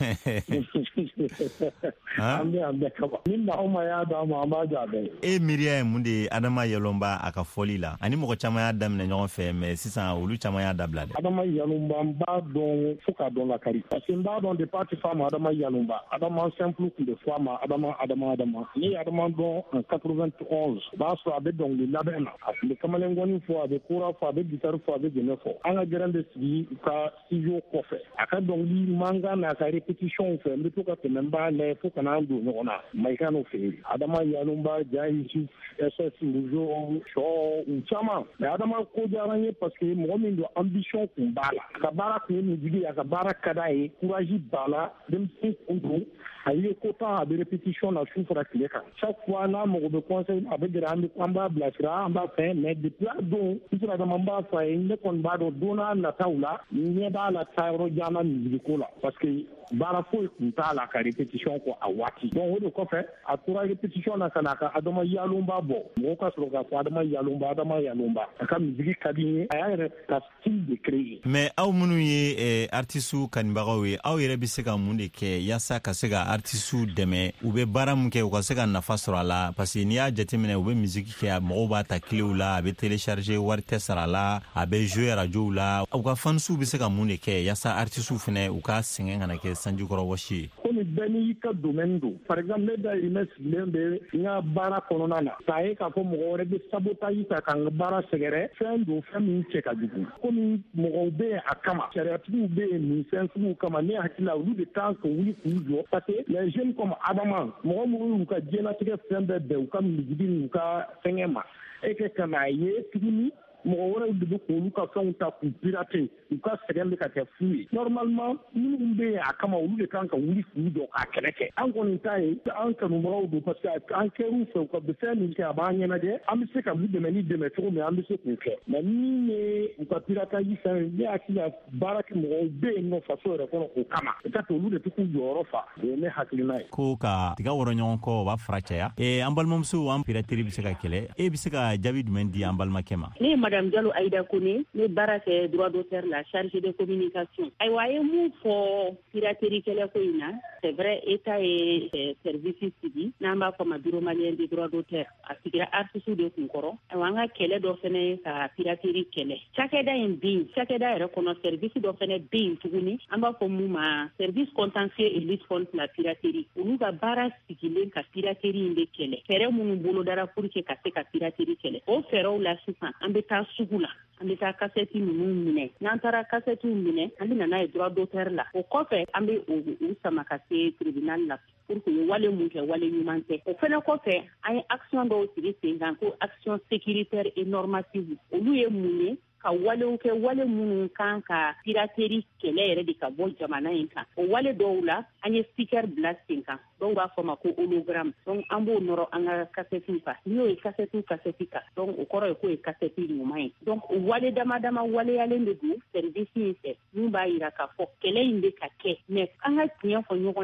An bɛ an bɛɛ kaba. Ni mɔgɔ ma y'a d'a ma an b'a jɔ a bɛɛ. E miiriya ye mun de ye Adama Yalomba a ka fɔli la? Ani mɔgɔ caman y'a daminɛ ɲɔgɔn fɛ mais sisan olu caman y'a dabila dɛ. Adama Yalomba n b'a dɔn fo k'a dɔn lakari. Parce que n b'a dɔn depuis a tɛ fɔ a ma Adama Yalomba. Adama simple tun bɛ fɔ a ma Adama Adama Adama. Ne ye Adama dɔn en quatre-vingt-onze. O b'a sɔrɔ a bɛ dɔnkili labɛn na. A tun bɛ kamalenkɔni fɔ, a bɛ kora fɔ, a bɛ guitare fɔ, a bɛ jɛnɛ fɔ. An ka gɛrɛn bɛ sigi u ka studio kɔfɛ. A ka dɔnkili mankan n'a ka répétition fɛ n bɛ to ka tɛmɛ n b'a lajɛ fo ka n'an don ɲɔgɔn na. Maïga n'o fɛ yen. Adama Yalomba, Dia Yusuf, S S Muzo, Sɔ, u caman. Mais Adama ko diyara n ye parce que mɔgɔ min don ambition kun b'a la. A ka baara kun ye musique ye, a ka baara ka d'a ye, courage b'a la, denmisɛn kun don. A ye ko tan a bɛ répétition na su fara tile kan. Chaque fois n'a mago bɛ conseil a bɛ gɛrɛ an bɛ an b'a bilasira an b'a fɛn mais depuis a don n sera dama n b'a fɔ a ye ne kɔni b'a dɔn don n'a nataw la ɲɛ b'a la taa yɔrɔ jan na musique ko la parce que baara foyi kun t'a la ka répétition kɔ a waati. Donc o de kɔfɛ a tora répétition na ka na a ka Adama Yalomba bɔ mɔgɔw ka sɔrɔ k'a fɔ Adama Yalomba Adama Yalomba a ka musique ka di n ye a y'a yɛrɛ ka style de créer. Mais aw minnu ye eh, artiste kanibagaw ye aw yɛrɛ bɛ se ka mun de kɛ yaasa ka se ka artiste dɛmɛ u bɛ baara mun kɛ u ka se ka nafa sɔrɔ a la parce que n'i y'a jateminɛ u bɛ musique kɛ mɔgɔw b'a ta clés la a bɛ télécharger wari tɛ sara la a bɛ jouer radio la u ka fansiw bɛ se ka mun de kɛ yaasa artiste fana u ka sɛgɛn kana kɛ sanjikɔrɔ wɔsi ye. Komi bɛɛ n'i ka domaine don par exemple ne dayirimɛ sigilen bɛ n ka baara kɔnɔna na k'a ye k'a fɔ mɔgɔ wɛrɛ bɛ sabotage ta ka n ka baara sɛgɛrɛ fɛn don fɛn min cɛ ka jugu komi mɔgɔw bɛ yen a kama sariyatigiw bɛ yen nin fɛn suguw kama ne hakili la olu de kan ka wuli k'u jɔ parce que les jeunes comme Adama mɔgɔ minnu y'u ka diɲɛlatigɛ fɛn bɛɛ bɛn u ka musique n'u ka fɛngɛ ma e kɛ ka n'a ye tuguni mɔgɔ wɛrɛw de bɛ k'olu ka fɛnw ta k'u pirate u ka sɛgɛn bɛ ka kɛ fu ye normalement minnu bɛ yen a kama olu de kan ka wuli k'u jɔ k'a kɛlɛ kɛ an kɔni ta ye an kanubagaw don parce que an kɛr'u fɛ u ka fɛn min kɛ a b'an ɲɛnajɛ an bɛ se ka u dɛmɛ ni dɛmɛ cogo min an bɛ se k'u kɛ mais min ye u ka piratage fɛn ne hakili la baara kɛ mɔgɔw bɛ yen nɔ faso yɛrɛ kɔnɔ o kama peut-être olu de tɛ k'u jɔyɔrɔ fa o ye ne hakilina ye. Ko ka tiga wɔrɔ ɲɔgɔn kɔ o b'a fara caya ee an balimamuso an piraterie bɛ se ka kɛlɛ e bɛ se ka jaabi jumɛn di an balimakɛ ma. Ne ye Madame Diallo Aïda Kone ne baara kɛ droit d'auteur la chargée de communication. Ayiwa a ye mun fɔ piraterie kɛlɛ ko in na c'est vrai état ye service sigi n'an b'a fɔ ma bureau malien de droit d'auteur a sigira artiste de kun kɔrɔ ayiwa an ka kɛlɛ dɔ fana ye ka piraterie kɛlɛ cakɛda in bɛ yen cakɛda yɛrɛ kɔnɔ service dɔ fana bɛ yen tuguni an b'a fɔ mun ma service contentieux et lutte contre la piraterie olu ka baara sigilen ka piraterie in de kɛlɛ fɛɛrɛ minnu bolodara pour que ka se ka piraterie kɛlɛ o fɛɛrɛw la sisan an bɛ taa sugu la an bɛ taa kasɛti ninnu minɛ n'an taara kasɛtiw minɛ an bɛ na n'a ye droit d'auteur la o kɔfɛ an bɛ u sama ka se tribunal la pour que wale mun kɛ wale ɲuman tɛ o fana kɔfɛ an ye action dɔw sigi sen kan ko action sécuritaire et normative olu ye mun ye ka walew kɛ wale minnu kan ka piraterie kɛlɛ yɛrɛ de ka bɔ jamana in kan o wale dɔw la an ye sticker bila sen kan dɔw b'a fɔ ma ko hologramme donc an b'o nɔrɔ an ka kasɛtiw kan n'i y'o ye kasɛtiw kasɛti kan donc o kɔrɔ ye k'o ye kasɛti ɲuman ye donc o wale dama dama waleyalen de don service in fɛ min b'a yira k'a fɔ kɛlɛ in bɛ ka kɛ mais an ka tiɲɛ fɔ ɲɔgɔn ye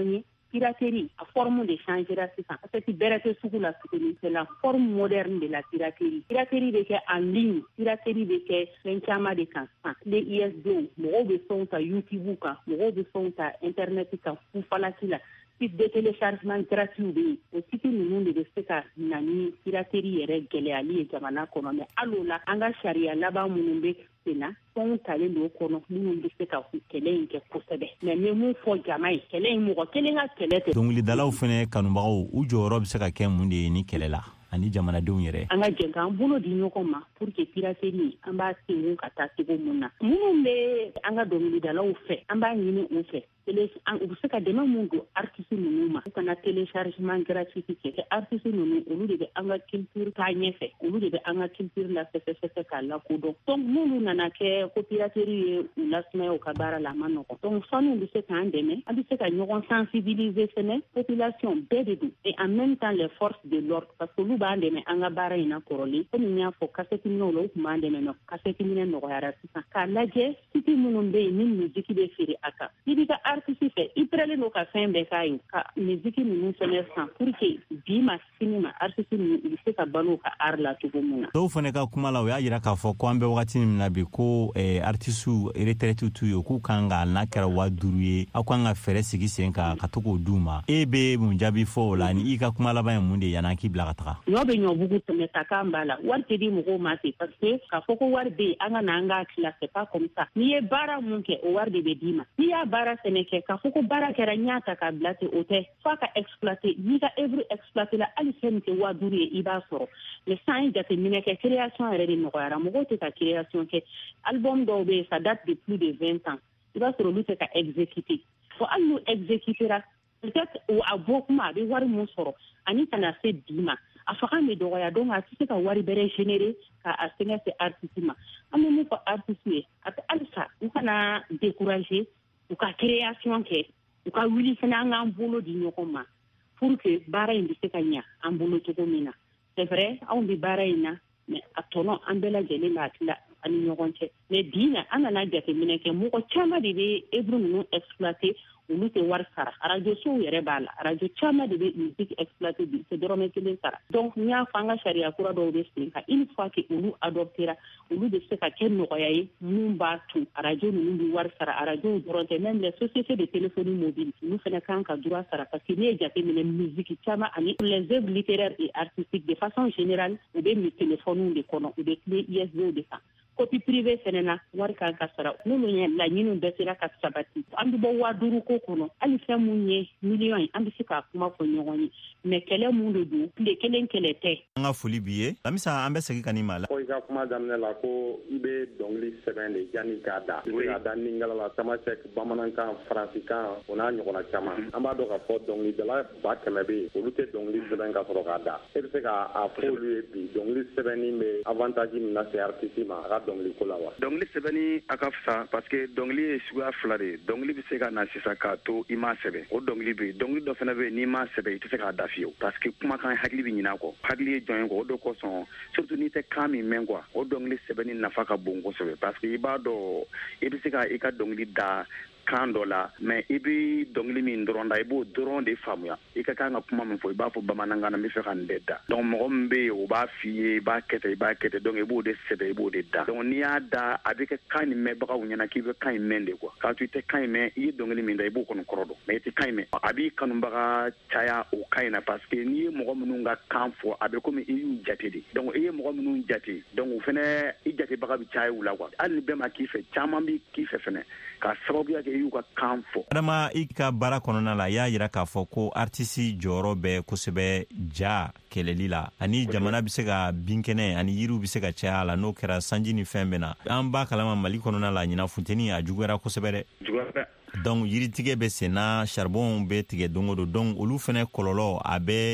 piraterie a forme de changera sisan parce que bɛrɛ tɛ sugu la tuguni c'est la forme moderne de la piraterie piraterie bɛ kɛ en ligne piraterie bɛ kɛ fɛn caman de kan sisan les I S D mɔgɔw bɛ fɛnw ta YouTube kan mɔgɔw bɛ fɛnw ta internet kan fufalaki la site de téléchargement gratuit bɛ yen o site ninnu de bɛ se ka na ni piraterie yɛrɛ gɛlɛyali ye jamana kɔnɔ mais al'o la an ka sariya laban minnu bɛ sen na fɛnw talen don o kɔnɔ minnu bɛ se ka kɛlɛ in kɛ kosɛbɛ mais n bɛ mun fɔ jama ye kɛlɛ in mɔgɔ kelen ka kɛlɛ tɛ. dɔnkilidalaw fɛnɛ kanubagaw u jɔyɔrɔ bɛ se ka kɛ mun de ye ni kɛlɛ la ani jamanadenw yɛrɛ. An ka jɛ k'an bolo di ɲɔgɔn ma pour que piraterie an b'a sengun ka taa cogo mun na minnu bɛ an ka dɔnkilidalaw fɛ an b'a ɲini u fɛ u bɛ se ka dɛmɛ mun don artiste ninnu ma u kana téléchargement gratuit kɛ artiste ninnu olu de bɛ an ka culture taa ɲɛfɛ olu de bɛ an ka culture la fɛsɛfɛsɛ k'a lakodɔn donc n'olu nana kɛ ko piraterie ye u lasumaya u ka baara la a ma nɔgɔn donc faniw bɛ se k'an dɛmɛ an bɛ se ka ɲɔgɔn sensibiliser fɛnɛ population bɛɛ de don et en même temps les forces de l'ordre parce que olu b'an dɛmɛ an ka baara in na kɔrɔlen komi n y'a fɔ kasɛti minɛw la u tun b'an dɛmɛ nɔ kasɛti minɛ nɔgɔyara sisan k'a lajɛ site minnu bɛ yen ni musiki bɛ feere a kan i b'i ka artiste fɛ i pɛrɛlen don ka fɛn bɛɛ k'a ye ka musiki ninnu fɛnɛ san pour que bi ma sini ma artiste ninnu u bɛ se ka balo ka art la cogo min na. dɔw fɛnɛ ka kuma la u y'a jira k'a fɔ ko an bɛ wagati min na bi ko artiste retraite t'u ye k'u kan ka n'a kɛra waa duuru ye aw kan ka fɛɛrɛ sigi sen kan ka to k'o d'u ma e bɛ mun jaabi fɔ o la ni i ka kuma laban ye mun de ye yanni k'i bila ka taga. ɲɔ bɛ ɲɔbugu tɛmɛ ta kan b'a la wari tɛ di mɔgɔw ma ten parce que k'a fɔ ko wari bɛ yen an ka na an k'a tila c'est pas comme ça n'i ye baara mun kɛ o wari de bɛ d'i ma n'i y'a baara fɛnɛ kɛ k'a fɔ ko baara kɛra n y'a ta k'a bila ten o tɛ f'a ka exploiter n'i ka œuvre exploiter la hali fɛn min tɛ waa duuru ye i b'a sɔrɔ mais san ye jateminɛ kɛ création yɛrɛ de nɔgɔyara mɔgɔw tɛ ka création kɛ album dɔw bɛ yen ça date de plus de vingt ans i b'a sɔrɔ olu tɛ ka exécuter fo hali n'u exécutera peut-être a bɔ kuma a bɛ wari mun sɔrɔ ani ka na se bi ma a fanga bɛ dɔgɔya donc a tɛ se ka wari bɛrɛ générer k'a sɛgɛn se artiste ma an bɛ mun fɔ artiste ye a tɛ halisa u kana décourager u ka création kɛ u ka wuli fana an k'an bolo di ɲɔgɔn ma pour que baara in bɛ se ka ɲa an bolo cogo min na c'est vrai anw bɛ baara in na mais a tɔnɔ an bɛɛ lajɛlen b'a tila ani ɲɔgɔn cɛ mais bi na an nana jateminɛ kɛ mɔgɔ caman de bɛ œuvre ninnu exploiter olu tɛ wari sara radio sow yɛrɛ b'a la radio caman de bɛ musique exploiter bi tɛ dɔrɔmɛ kelen sara donc n y'a fɔ an ka sariya kura dɔw bɛ sen kan une fois que olu adoptera olu bɛ se ka kɛ nɔgɔya ye mun b'a to radio ninnu bɛ wari sara radio dɔrɔn tɛ même les sociétés de téléphonie mobile olu fana kan ka droit sara parce que n'i ye jateminɛ musique caman ani les œuvres littéraires et artistiques de façon générale u bɛ téléphone de kɔnɔ u bɛ tile I S D de kan copie privée fɛnɛ na wari kan ka sara n'olu laɲiniw bɛɛ sera ka sabati an bɛ bɔ waa duuru ko kɔnɔ hali fɛn mun ye miliyɔn ye an bɛ se k'a kuma fɔ ɲɔgɔn ye mais kɛlɛ mun de don tile kelen kɛlɛ tɛ. an ka foli b'i ye lamisa an bɛ segin ka n'i ma la. ko i ka kuma daminɛ la ko i bɛ dɔnkili sɛbɛn de yanni k'a da i bɛ k'a da ningala la tamasɛki bamanankan faransikan o n'a ɲɔgɔnna caman an b'a dɔn k'a fɔ dɔnkilidala ba kɛmɛ bɛ yen olu tɛ dɔnkili sɛbɛn ka sɔrɔ k'a da e bɛ se k'a fɔ olu ye bi dɔnkili sɛbɛnni bɛ avantage min lase artiste ma a ka dɔnkili ko la wa. dɔnkili sɛbɛnni a ka fisa parce que dɔnkili ye suguya fila de ye dɔnkili bɛ se ka na sisan k'a to i m'a sɛbɛn o dɔnkili bɛ yen dɔnkili dɔ fana bɛ yen n'i m'a sɛbɛn i tɛ se k'a da fiyewu parce que kumakan hakili bɛ ɲinɛ a kɔ hakili ye jɔn ye kɔ o de kosɔn surtout n'i tɛ kan min mɛn quoi o dɔnkili sɛbɛnni nafa ka bon kosɛbɛ parce que i b'a dɔn i bɛ se ka i ka dɔnkili da kan dɔ la mais i bɛ dɔnkili min dɔrɔn da i b'o dɔrɔn de faamuya i ka kan ka kuma min fɔ i b'a fɔ bamanankan na n bɛ fɛ ka nin de da donc mɔgɔ min bɛ yen o b'a f'i ye i b'a kɛ tan i b'a kɛ tan donc i b'o de sɛbɛn i b'o de da donc n'i y'a da a bɛ kɛ kan in mɛnbagaw ɲɛna k'i bɛ kan in mɛn de quoi k'a to i tɛ kan in mɛn i ye dɔnkili min da i b'o kɔni kɔrɔ dɔn mais i tɛ kan in mɛn a b'i kanubaga caya o kan in na parce que n'i ye mɔgɔ minnu ka kan fɔ a bɛ komi i y'u jate de donc i ye mɔgɔ minnu jate donc o fana i jatebaga bɛ caya u la quoi hali ni bɛɛ ma k'i fɛ caman bɛ k'i fɛ fɛnɛ k'a sababuya kɛ i y'u ka kan fɔ. adama i ka baara kɔnɔna la i y'a jira k'a fɔ ko artiste jɔyɔrɔ bɛ kosɛbɛ ja kɛlɛli la ani jamana bɛ se ka binkɛnɛ ani yiriw bɛ se ka caya a la n'o kɛra sanji ni fɛn bɛ na an b'a kalama mali kɔnɔna la ɲina funteni a juguyara kosɛbɛ dɛ. juguyara. donc yiritigɛ bɛ sen na charbon bɛ tigɛ don o don donc olu fana kɔlɔlɔ a bɛ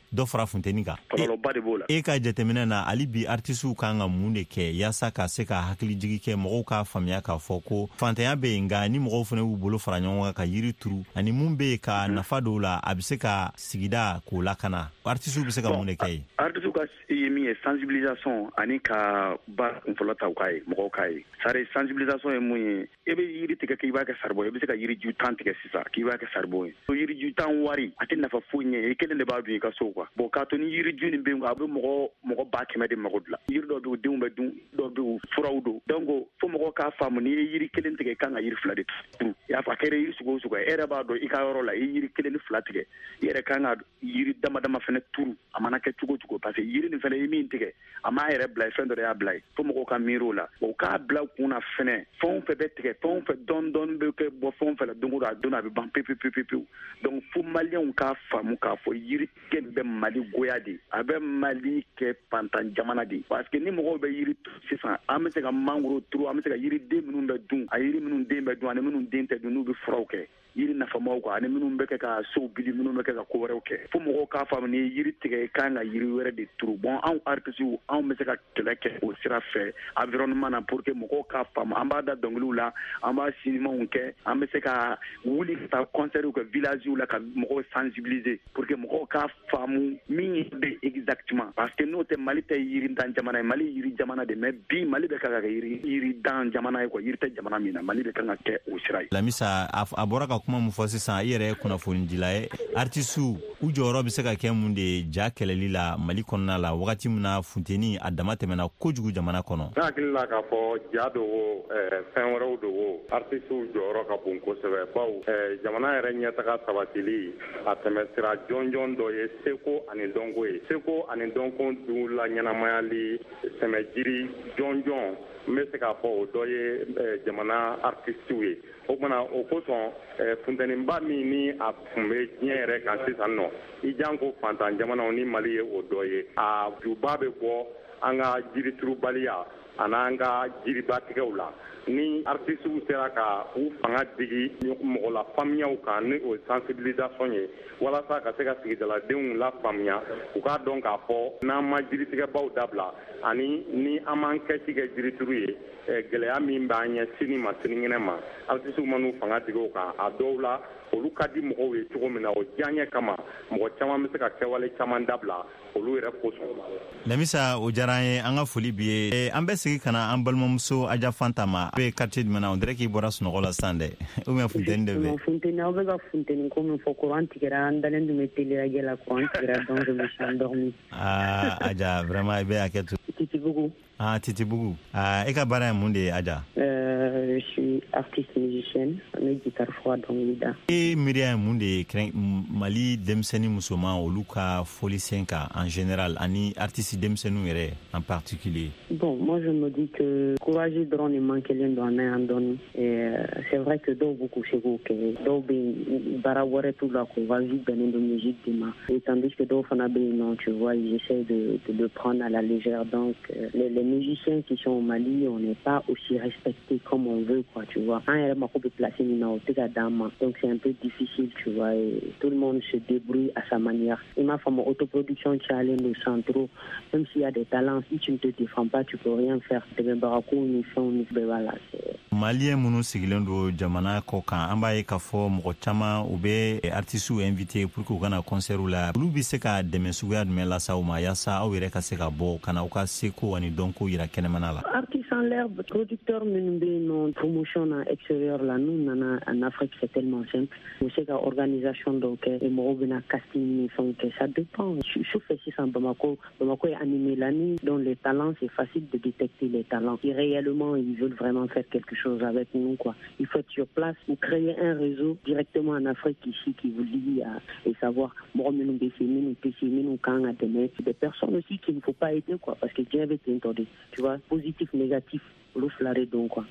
dɔ fara funteni kan. Kɔlɔlɔba de b'o la. E ka jateminɛ na hali bi artisiw kan ka mun de kɛ yaasa ka se ka hakili jigi kɛ mɔgɔw ka faamuya k'a fɔ ko fantanya bɛ yen nka ni mɔgɔw fana b'u bolo fara ɲɔgɔn kan ka yiri turu ani mun bɛ yen ka nafa dɔw la a bɛ se ka sigida k'o lakana artisiw bɛ se ka mun de kɛ yen. Artisiw ka ye min ye sensibilisation ani ka baara kunfɔlɔ ta u k'a ye mɔgɔw k'a ye. Sari sensibilisation ye mun ye e bɛ yiri tigɛ k'i b'a kɛ saribɔn ye i bɛ se ka yiri ju tan tigɛ sisan k'i b'a kɛ saribɔn ye. O yiri ju tan wari a tɛ nafa foyi ɲɛ i kelen de b'a dun i ka so quoi. Bon k'a to ni yiri ju nin bɛ yen a bɛ mɔgɔ mɔgɔ ba kɛmɛ de mago dilan. Yiri dɔw bɛ yen denw bɛ dun dɔw bɛ yen furaw don. Donc fo mɔgɔw k'a faamu n'i ye yiri kelen tigɛ i kan ka yiri fila de turu. I y'a fɔ a kɛra yiri sugu o sugu ye e yɛrɛ b'a dɔn i ka yɔrɔ la i ye yiri kelen ni fila tigɛ i yɛrɛ kan ka yiri dama dama fana turu a mana kɛ cogo cogo parce que yiri nin fana ye min tigɛ a m'a yɛrɛ bila ye fɛn dɔ de y'a bila ye fo mɔgɔw ka miiri o la o k'a bila kunna fɛnɛ fɛn o fɛn bɛ tigɛ fɛn o fɛn dɔɔni dɔɔni bɛ kɛ bɔ fɛn o fɛn la don o don a don a bɛ ban pewu pewu pewu pewu donc fo maliyɛnw k'a faamu k'a fɔ yiri tigɛ bɛ Mali goya de a bɛ Mali kɛ pantan jamana de parce que ni mɔgɔw bɛ yiri turu sisan an bɛ se ka mangoro turu an bɛ se ka yiriden minnu bɛ dun a yiri minnu den bɛ dun ani minnu den tɛ dun n'u bɛ furaw kɛ yiri nafamaw kan ani minnu bɛ kɛ ka sow bili minnu bɛ kɛ ka ko wɛrɛw kɛ fo mɔgɔw k'a faamu ni yiri tigɛ kan ka yiri wɛrɛ de turu bon anw artisiw anw bɛ se ka kɛlɛ kɛ o sira fɛ environnement na pour que mɔgɔw k'a faamu an b'a da dɔnkiliw la an b'a sinimaw kɛ an bɛ se ka wuli ka taa concertw kɛ villagew la ka mɔgɔw sensibiliser pour que mɔgɔw k'a faamu min bɛ exactement parce que n'o tɛ Mali tɛ yiri dan jamana ye Mali yiri jamana de mais bi Mali bɛ ka ka kɛ yiri yiri dan jamana ye quoi yiri tɛ jamana min na Mali bɛ kan ka kɛ o sira ye. Lamisa a bɔra ka kuma mun fɔ sisan i yɛrɛ ye kunnafoni dila ye artisiw u jɔyɔrɔ bɛ se ka kɛ mun de ja kɛlɛli la Mali kɔnɔna la wagati min na funteni a dama tɛmɛna kojugu jamana kɔnɔ. Ne hakili la k'a fɔ ja do o fɛn wɛrɛw do o artisiw jɔyɔrɔ ka bon kosɛbɛ bawo jamana yɛrɛ ɲɛtaga sabatili a tɛmɛ sira jɔnjɔn dɔ ye seko ani dɔnko ye seko ani dɔnko dun la ɲɛnamayali sɛmɛjiri jɔnjɔn n bɛ se k'a fɔ o dɔ ye jamana artisiw ye o kumana o kosɔn funtɛniba min ni a tun bɛ diɲɛ yɛrɛ kan sisan nɔ i jan ko fantan jamanaw ni Mali ye o dɔ ye a juba bɛ bɔ an ka jiriturubaliya an'an ka jiribatigɛw la ni artisiw sera ka u fanga digi mɔgɔ la faamuyaw kan ni o sensibilisation ye walasa ka se ka sigidaladenw la faamuya u k'a dɔn k'a fɔ n'an ma jiritigɛbaw dabila ani ni an m'an kɛci kɛ jirituru ye gɛlɛya min b'an ɲɛ sini ma sinikɛnɛ ma artisiw man'u fanga digi o kan a dɔw la olu ka di mɔgɔw ye cogo min na o diyaɲɛ kama mɔgɔ caman bɛ se ka kɛwale caman dabila olu yɛrɛ kosɔn. Lamisa o diyara an ye an ka foli bi ye an bɛ segin ka na an balimamuso Aja Fanta ma a bɛ quartier jumɛn na on dirait k'i bɔra sunɔgɔ la sisan dɛ ou bien funteni de bɛ. Funteni aw bɛ ka funteni ko min fɔ courant tigɛra an dalen tun bɛ télé la courant tigɛra donc je me suis endormi. Ah Aja vraiment i bɛ hakɛ to. Titibugu. Ah Titibugu ah e ka baara ye mun de ye Aja? Euh, je suis artiste musicienne an bɛ guitare fɔ dɔnkili da. E miiriya ye mun de ye Mali denmisɛnnin musoman olu ka foli sen kan en général ani artiste denmisɛnninw yɛrɛ en particulier? Bon, moi je me dis que courage dɔrɔn de man kelen don an an dɔɔni et c'est vrai que dɔw b'u se k'o kɛ dɔw bɛ yen baara wɛrɛ t'u la k'u va vie bɛnnen don musique de ma et tandis que dɔw fana bɛ yen non tu vois ils essaient de, de le prendre à la légère donc les, les musiciens qui sont au Mali on n'est pas aussi respectés comme on veut quoi tu vois an yɛrɛ mako bɛ placer min na o tɛ ka d'an ma donc c'est un peu difficile tu vois et tout le monde se débrouille à sa manière i m'a faamu autoproduction cayalen don san trop même s'il y a des talents si tu ne te défends pas tu peux rien faire dɛmɛbagako ni fɛnw ni bɛɛ b'a la Maliyɛn minnu sigilen don jamana kɔ kan an b'a ye k'a fɔ mɔgɔ caman u bɛ artisiw invité pour que u kana concert la olu bɛ se ka dɛmɛ suguya jumɛn lase aw ma yaasa aw yɛrɛ ka se ka bɔ ka na aw ka seko ani dɔnko yira kɛnɛmana la. Artistes en l'herbe producteur minnu bɛ yen nɔ promotion na extérieur la n'u nana en Afrique c'est tellement simple u bɛ se ka organisation dɔw kɛ et mɔgɔw bɛna casting ni fɛnw kɛ ça dépend su fɛ sisan Bamako Bamako est animé la nuit donc les talents c'est facile de détecter les talents et réellement ils veulent vraiment faire quelque chose avec nous quoi. Il faut être sur place ou créer un réseau directement en Afrique ici qui vous lie à et savoir bon nous définir nous définir nous quand à des des personnes aussi qu'il ne faut pas aider quoi parce que Dieu avait entendu tu vois positif négatif le flarer donc quoi.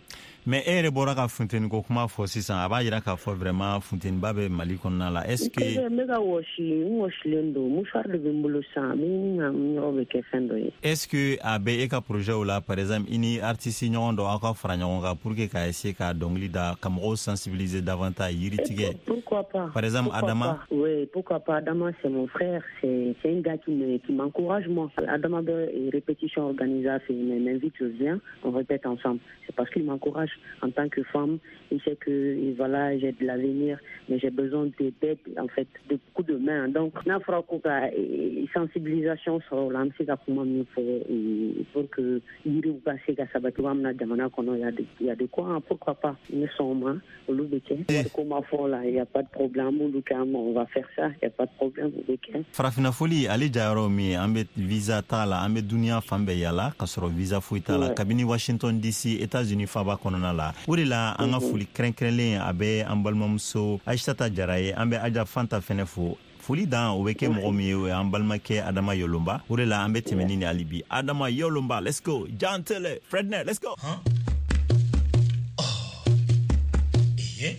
mais ere bora ka funteni ko kuma fo sisan aba yira ka fo vraiment funteni ba be Mali konna la est-ce que mega woshi woshi lendo mu far de bimbulo sa mi ngam nyobe ke fendo est-ce que abe e ka projet là par exemple ini artiste nyon do aka fra nyon ga pour que ka essayer ka dongli da kamro sensibiliser davantage yiritige pourquoi pas par exemple pourquoi Adama pas? Oui, pourquoi pas. Adama c'est mon frère, c'est c'est un gars qui me qui m'encourage moi. Adama de répétition organisée, il m'invite, je viens, on répète ensemble. C'est parce qu'il m'encourage en tant que femme. Il sait que voilà, j'ai de l'avenir, mais j'ai besoin de d'aide, en fait, de beaucoup de mains. Donc, na fera quoi sensibilisation sur l'amsika pour moi pour que yiri ou passer ka sabatu amna jamana kono il y a de il y a de quoi, pourquoi pas. Nous sommes au Loubeke. Comment faire là, il y a pas de problème au Loukam, on va faire ça, il y a pas de problème au Loubeke. Farafina foli ali jayro mi ambe visa tala ambe dunia fambe yala kasoro visa fuitala kabini Washington D C États-Unis faba konona la urila anga foli krenkrenle abe ambalmamso Aishata Jaraye ambe aja fanta fenefo foli dan o weke mo mi e ambalmake Adama Yolomba urila ambe temenini alibi Adama Yolomba. Let's go Jantele Fredner, let's go. Huh? Oh. Yeah.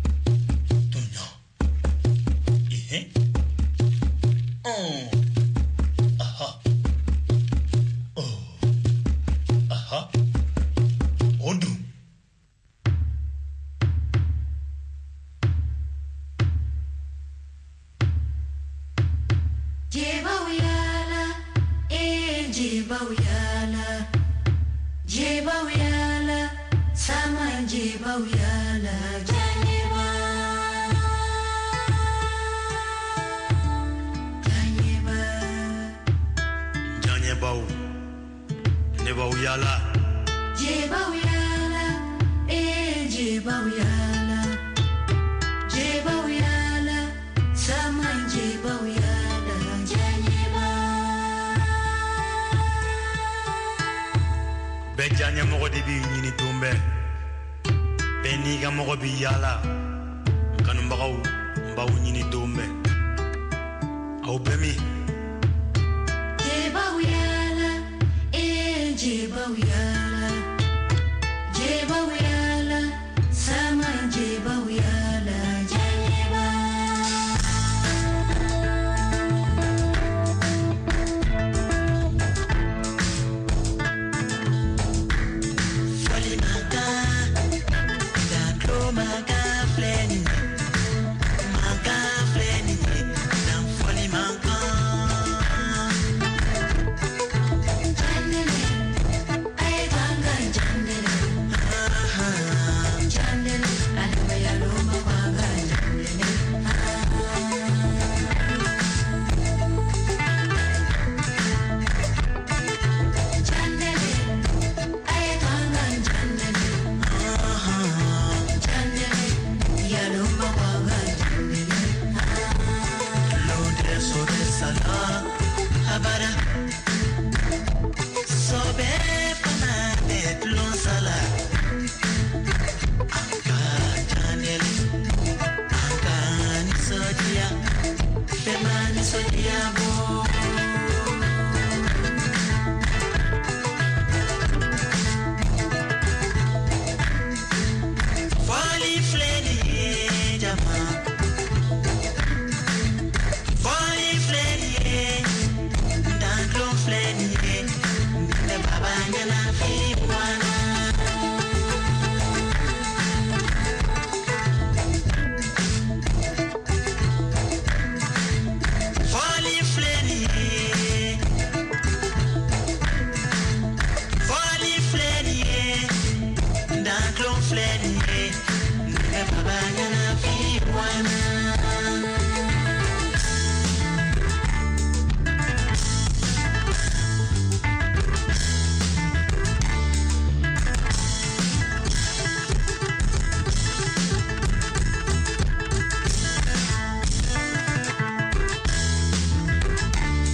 Oh. Aha. Oh. Aha. Odu. Jeba uyala, eh jeba uyala. Jeba uyala, sama jeba uyala. Janyeba. Bau, neba uyala. Jeba uyala, eh jeba uyala. Jeba uyala, sama jeba uyala. Janyeba. Be janya mogo di bi nyini tumbe. Be ni ga mogo bi yala. Kanu mbau mbau nyini tumbe. Au bemi. Jeba uyala, eh jeba uyala. Jeba uyala, sama jeba uyala. Janyeba. Fali maka, da klo maka fleni, maka fleni, dan fali maka.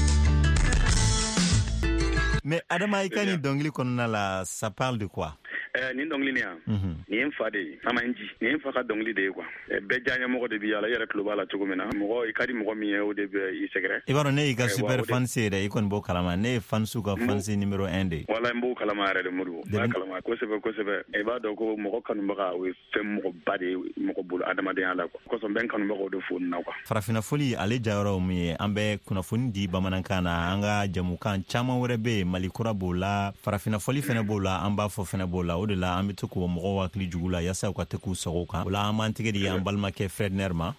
Mais Adama Ikani Dongli Konala, ça parle de quoi? eh ni dongli ne ni en fade ama nji ni en faka dongli de quoi be janya mo de bi ala yere kluba la tugumena mo ikadi mo mi o de be secret ibaro ne iga super fan sere ikon bo kalama ne fan suka fan si numero un de wala mbo kalama re de mudu ba kalama ko sebe ko sebe e ba do ko mo kanu ba we fem mo bade mo ko bulu adama de ala ko ko so ben kanu ba ko do fon na quoi farafina foli ale jawro mi ambe kuna foni di bamanankana anga jamukan chama werebe malikura bola farafina foli fene bola amba fo fene bola o de la ambi to ko mo wa kli jugula yasa ko te ku soka wala amantige di ambalma ke Fred Nerma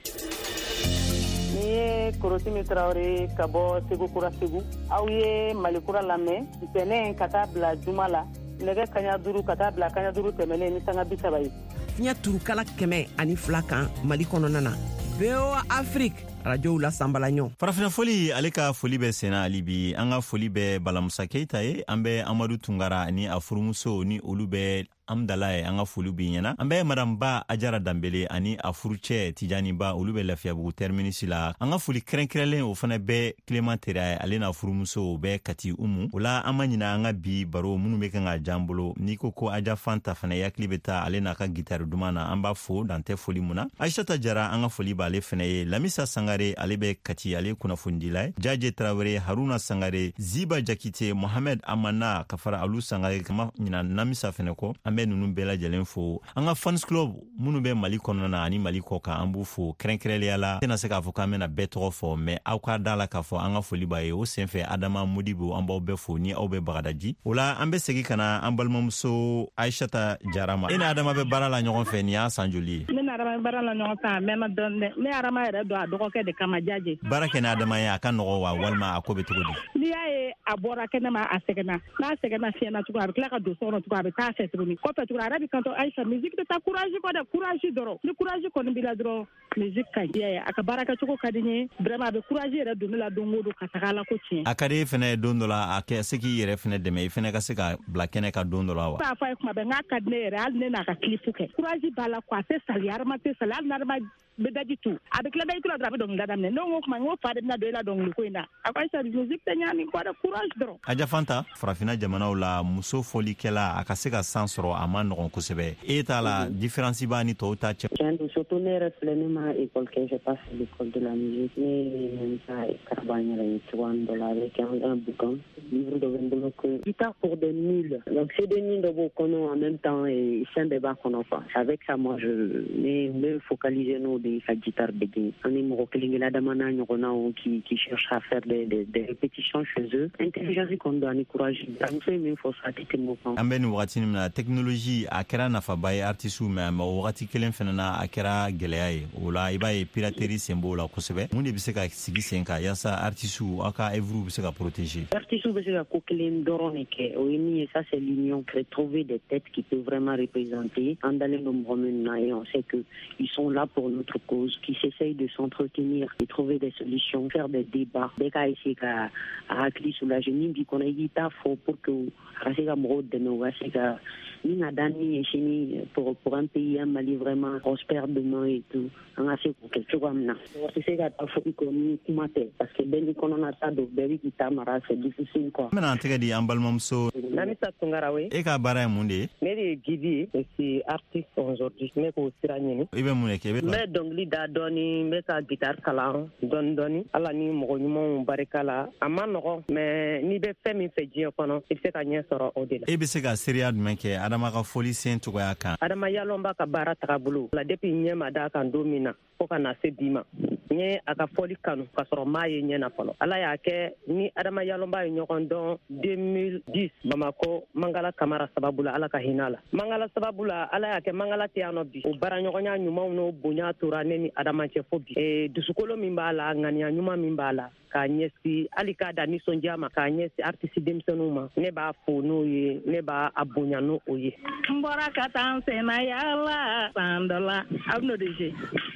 ni Korosimi Traoré kabo Segu Kura Segu aw ye malikura lame tene kata bla jumala nege kanya duru kata bla kanya duru temele ni sanga bisabai finya turukala keme ani flaka mali kono nana Veo Afrique radio la sambalanyo farafina foli aleka foli be sena alibi anga foli be balamusa keita e ambe Amadou Tungara ni afurumuso ni olube amdalaye anga folu binyana ambe madam Ba Ajara Dambele ani afuruche Tijani Ba olube lafia bu terminisi la anga foli krenkrelen o fana be Clémentera alena afurumuso be kati umu ola amanyina anga bi baro munu be kanga jambolo niko ko aja fanta fana yakli beta alena ka guitar dumana amba fo dante foli muna Aisha Jara anga foli ba le fana ye Lamisa Sangare alebe kati ale kuna fundila Jaje Traoré Haruna Sangare Ziba Jakite Mohamed Amana kafara alu Sangare kama nyina Namisa fana ko ambe nunu bela jelen fo anga fans club munu be Mali kono na ani Mali ko ka ambu fo krenkrele ala tena se ka fo ka mena betro fo me awka dala ka fo anga foli ba ye o senfe Adama Modibo amba be fo ni awbe bagadaji ola ambe segi kana ambalmamso Aisha Jarama ina Adama be barala nyogon fe ni a sanjoli me na Adama barala nyogon fa me ma don me Adama re do adoko ke de kama jaje barake na Adama ya aka no wa walma akobe tugodi ni ya abora ke na ma asegena na asegena fi na tuko abikla ka do so no tuko abita se truni ko pe tuko arabi kanto Aisha musique de ta courage ko de courage doro ni courage ko ni bila doro musique kan ya aka baraka tuko kadinye vraiment be courage re do la dongo do kasakala ko tin akade fene dondola ake seki yere fene de me fene ka seka blackene ka dondola wa fa fa ko be ngaka ne re al ne na ka clip ke courage bala ko ate saliar ma te salal na ma be daji tu avec la baytu la drabe dong dadam ne no ko ma ngo fa de na do la dong ko ina akwai sa musique tanya ni ko da courage doro aja fanta farafina jamana la muso foli kela akaseka sansoro amano ko sebe eta la différence ba ni to ta che je surtout ne reflète ma école que je passe l'école de la musique mais ça est carbone et trois dollars avec un bouquin livre de vingt-deux que guitare pour des nuls donc c'est des nuls de beaucoup en même temps et c'est un débat qu'on entend avec ça moi je me me focaliser nous des guitares de guitare on est morokeling la damana nyona qui qui cherche à faire des des, des répétitions chez eux intelligence qu'on doit encourager ça nous fait même faut ça tete mo amben watini na technologie akera na fabaye artisu me ma wati kelen fenana akera geleaye ola ibaye piraterie sembola kosebe mun bi se ka sigi senka yasa artisu aka evru bi se ka protéger artisu bi se ka kokelen doronike oui ça c'est l'union de trouver des têtes qui peuvent vraiment représenter andale nombre maintenant et on sait que ils sont là pour notre cause qui s'essayent de s'entretenir et trouver des solutions faire des débats des cas ici ka akli sur la jeune bi qu'on a guitare faut pour que rasega mrod de nous rasega ni nadani chini pour pour un pays un Mali vraiment prospère demain et tout on a fait quelque chose comme ça c'est ça qu'il faut qu'on kumate parce que ben qu'on a ça de beri guitare mara c'est difficile quoi maintenant tega di ambalmamso Lamisa Tungara we e ka bara munde mais Gidi c'est artiste aujourd'hui mais ko siranyeni ibe muneke be mais donc li da doni mais sa guitare kala don doni ala ni mo nyumo barikala amano mais ni be femi feji kono il fait gagner soro odela e be se ka seriad menke adama ka foli sentu ko yaka adama yalomba ka bara takabulu la depuis nyema da kan domina ko kana se bima nye aka foli kanu ka soro maye nyena folo ala ya ke ni adama yalomba nyokon don deux mille dix Bamako mangala kamara sababula ala ka hinala mangala sababula ala ya ke mangala tiano bi o bara nyokonya nyuma no bunya turane ni adama che fobi e dusukolo mimbala ngania nyuma mimbala ka nyesi alika da ni sonjama ka nyesi artiste demsenuma ne ba fo no ye ne ba abunya no oye mbora katanse na yala sandola abno deje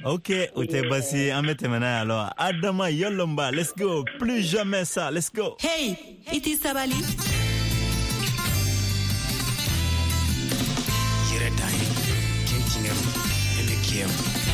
OK ote basi ametemena alors Adama Yalomba let's go plus jamais ça let's go hey iti sabali yere dai kinkinero elekiem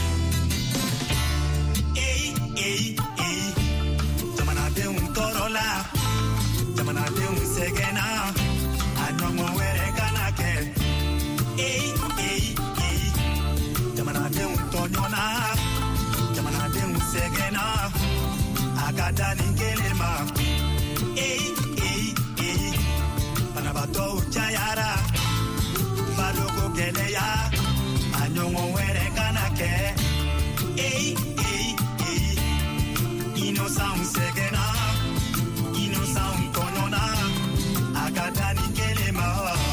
hey hey hey zamana de un torola zamana de un segena anongo were kanake Ei, ei, ei. Jamana de un tonyona. Jamana de un segena. Agada ningelema. Ei, ei, ei. Panabato chayara. Balogo geleya. Anyongo were kanake. Ei, ei, ei. Innocent segena. Innocent tonyona. Agada ningelema.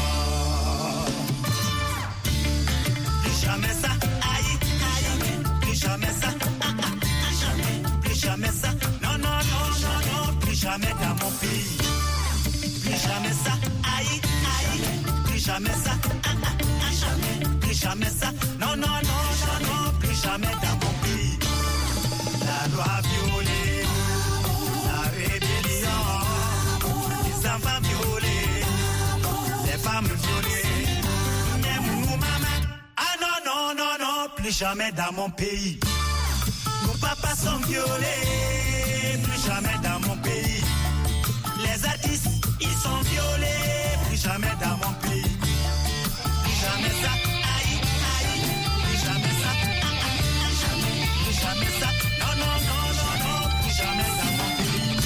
Plus jamais ça, aïe, aïe. Plus jamais ça, ah, ah, ah, jamais. Plus jamais ça, non, non, non, non, non. Plus jamais dans mon pays. Plus jamais ça, aïe, aïe. Plus jamais ça, ah, ah, ah, jamais. Plus jamais ça, non, non, non, non, non. Plus jamais dans mon pays. La loi violée, la rébellion, les enfants violés, les femmes violées, même nous, maman. Ah non, non, non, non, plus jamais dans mon pays. Nos papas sont violés, plus jamais dans mon pays. Les artistes, ils sont violés, plus jamais dans mon pays. Plus jamais ça, aïe, aïe, plus jamais ça, ah, ah, ah, jamais, plus jamais ça, non, non, non, non, non, plus jamais dans mon pays.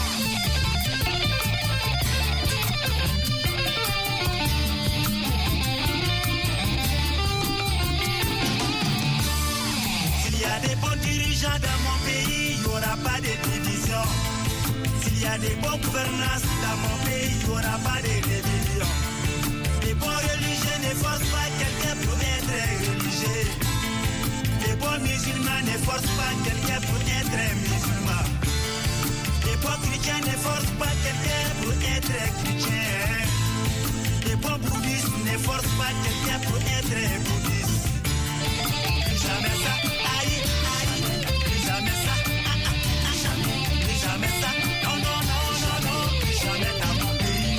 S'il y a des bons dirigeants dans mon pays, il n'y aura pas de division. S'il y a des bons gouvernances dans mon pays, il n'y aura pas de rébellion. Les bons religieux ne forcent pas quelqu'un pour être religieux. Les bons musulmans ne forcent pas quelqu'un pour être musulman. Les bons chrétiens ne forcent pas quelqu'un pour être chrétien. Les bons bouddhistes ne forcent pas quelqu'un pour être bouddhiste. Plus jamais ça, aïe, aïe, plus jamais ça, ah, ah, ah, jamais, plus jamais ça, non, non, non, non, non, plus jamais dans mon pays.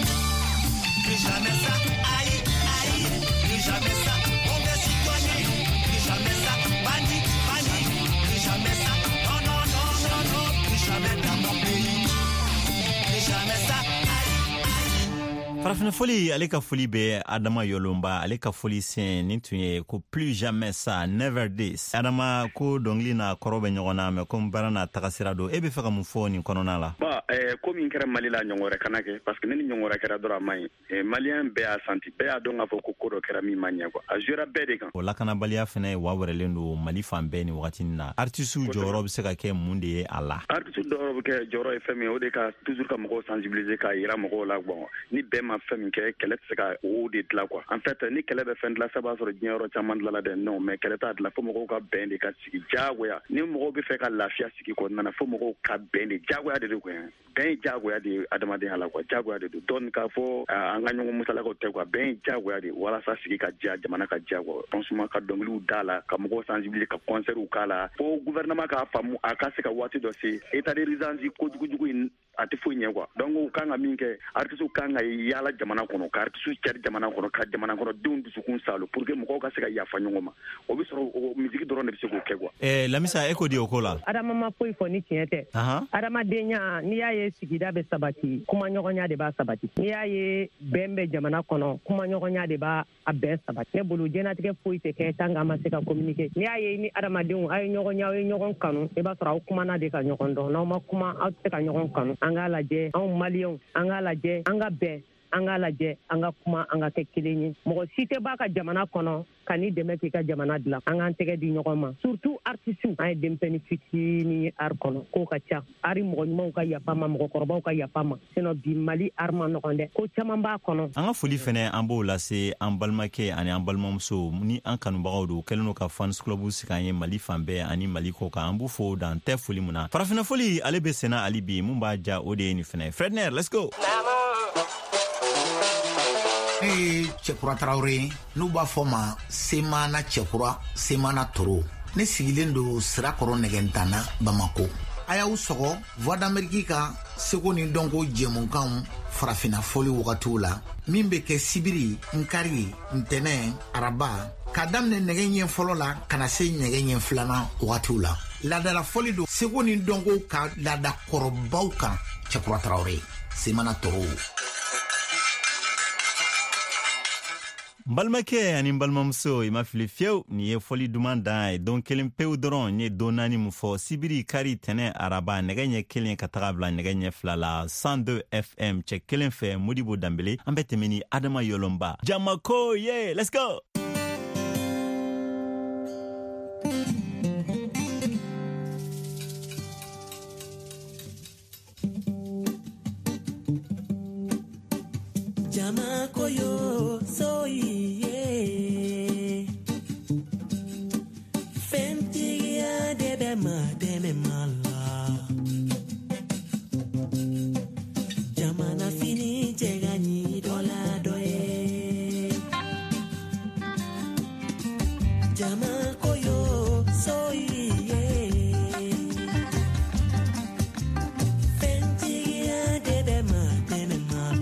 Plus jamais ça, aïe, aïe, plus jamais ça, mauvais citoyen, plus jamais ça, bandit, bandit, plus jamais ça, non, non, non, non, non, plus jamais dans mon pays. Plus jamais ça, aïe, aïe. farafina foli ale ka foli be Adama Yolomba ale ka foli sen nin tun ye ko plus jamais ça never this. Adama ko dongli na korobe nyogona me ko barana takasira do e be faka mun fo ni konona la ba eh ko min kera Mali la nyongore kanake parce que ni nyongore kera dora mai eh malien be a santi be a donga fo ko kodo kera mi manya ko ajura be de kan o la kana balia fene wa werelendo Mali fambe ni wakati na artistu joro be se ka ke munde ala artistu do ke joro e femi o de ka toujours ka mo sensibiliser ka ira mo la bon ni be ma femi ke kele se ka o de la quoi en fait ni kele be fen la sa ba so nyoro chaman la de non mais kele ta la fo mo ka ben de ka sigi jagoya ni mo be fe ka lafia sigi ko na fo mo ka ben de jagoya de ko ben jagoya de adama de ala ko jagoya de don ka fo anganyo mo sala ko te ko ben jagoya de wala sa sigi ka ja jamana ka jago franchement ka donglu dala ka mo sensibiliser ka concert u kala fo gouvernement ka famu aka se ka wati do se état de résidence ko jugu jugu ati fo nye kwa donc kanga minke artisu kanga yala jamana kono ka artisu cer jamana kono ka jamana kono dun du sukun salo pour que mo ka se ka yafa nyoma o bi soro musique drone bi se ko kegwa eh lamisa eko di okola adama ma foi fo ni tiete aha adama denya ni yaye sigida be sabati kuma nyogonya de ba sabati ni yaye bembe jamana kono kuma nyogonya de ba abe sabati ne bulu jena tike foi te ke tanga ma se ka communiquer ni yaye ni adama den ay nyogonya ay nyogon kanu e ba soro kuma na de ka nyogon do no ma kuma out te ka nyogon kanu anga laje an malion anga laje anga be anga laje anga kuma anga ke kilenye mo site ba ka jamana kono kani deme ki ka jamana dila anga tege di nyogoma surtout artistu ay dem benefiti ni ar kono ko ka cha ari mo nyuma ka ya pama mo korba ka ya pama sino bi Mali arma no konde ko chama ba kono anga foli fene ambo la se ambalmake ani ambalmamso ni an kanu bagawdo kelno ka fans club sikanye Mali fambe ani Mali ko ka ambu fo dan te foli muna farafina foli ale be sena ali bi mumba ja ode ni fene Fredner let's go Hey, Chekura Traoré, nous b'a foma semana Chekura, semana toro. Ne sigilen do sira koro negentana Bamako. Aya usogo, voix d'Amérique ka seko ni donko jemunkan farafina foli wakatu la. Mimbe ke sibiri, nkari, ntene, araba. Kadam ne negenyen folo la, kana se negenyen flana wakatu la. Lada la foli do seko ni donko ka lada korobauka Chekura Traoré. Semana toro. Balmake ani balmamso ima fili fiyew ni ye foli duman dan ye don kelen pew dɔrɔn ni ye don naani mun fɔ sibiri kari tɛnɛ araba nɛgɛ ɲɛ kelen ka taga bila nɛgɛ ɲɛ fila la cent deux F M cɛ kelen fɛ Modibo Dambele an bɛ tɛmɛ ni Adama Yolomba Jamako ye let's go. Jamako yo soy yeah. Fentia debe ma debe mala. Jamana fini jega ni dola doe. Jamako yo soy yeah. Fentia debe ma debe mala.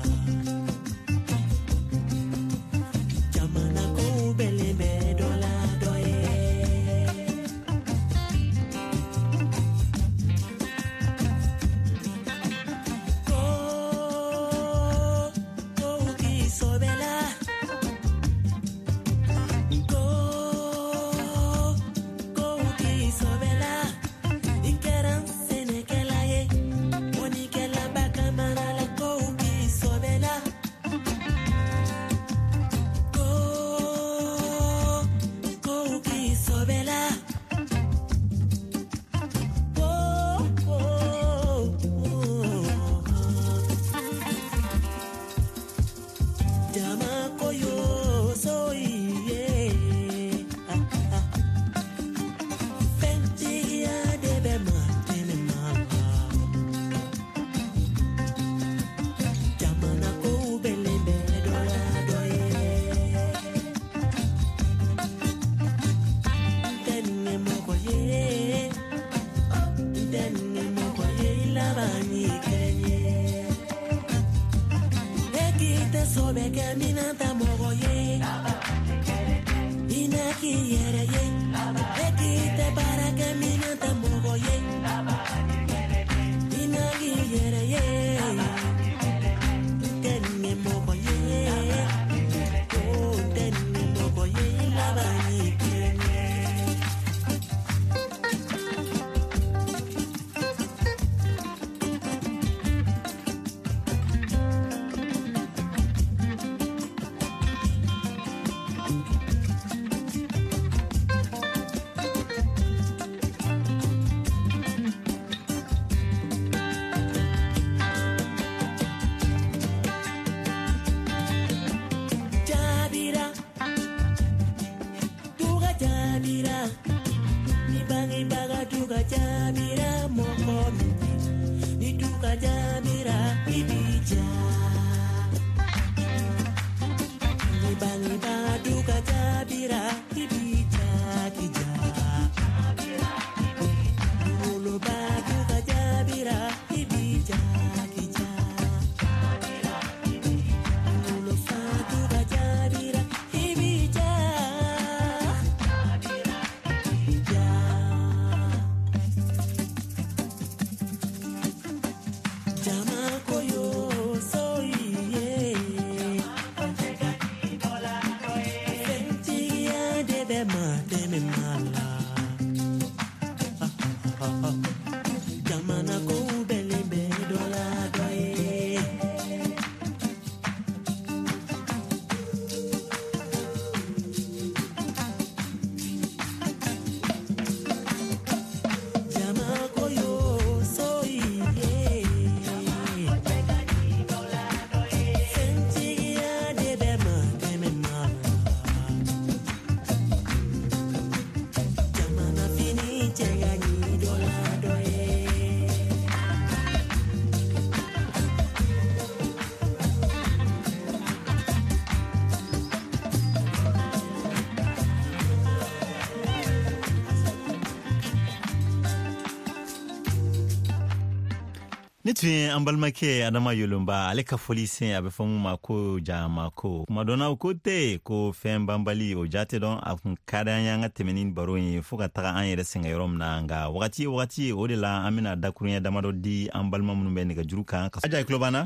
Ni tun ye an balimakɛ Adama Yolomba ale ka foli sen a bɛ fɔ mun ma ko Jamako. Kuma dɔnna o ko tɛ ko fɛn banbali o jate dɔn a kun ka di an ye an ka tɛmɛ ni baro ye fo ka taga an yɛrɛ sɛgɛn yɔrɔ min na nka wagati wagati o de la an bɛna dakurunya damadɔ di an balima minnu bɛ nɛgɛjuru kan. Aja i tulo b'an na?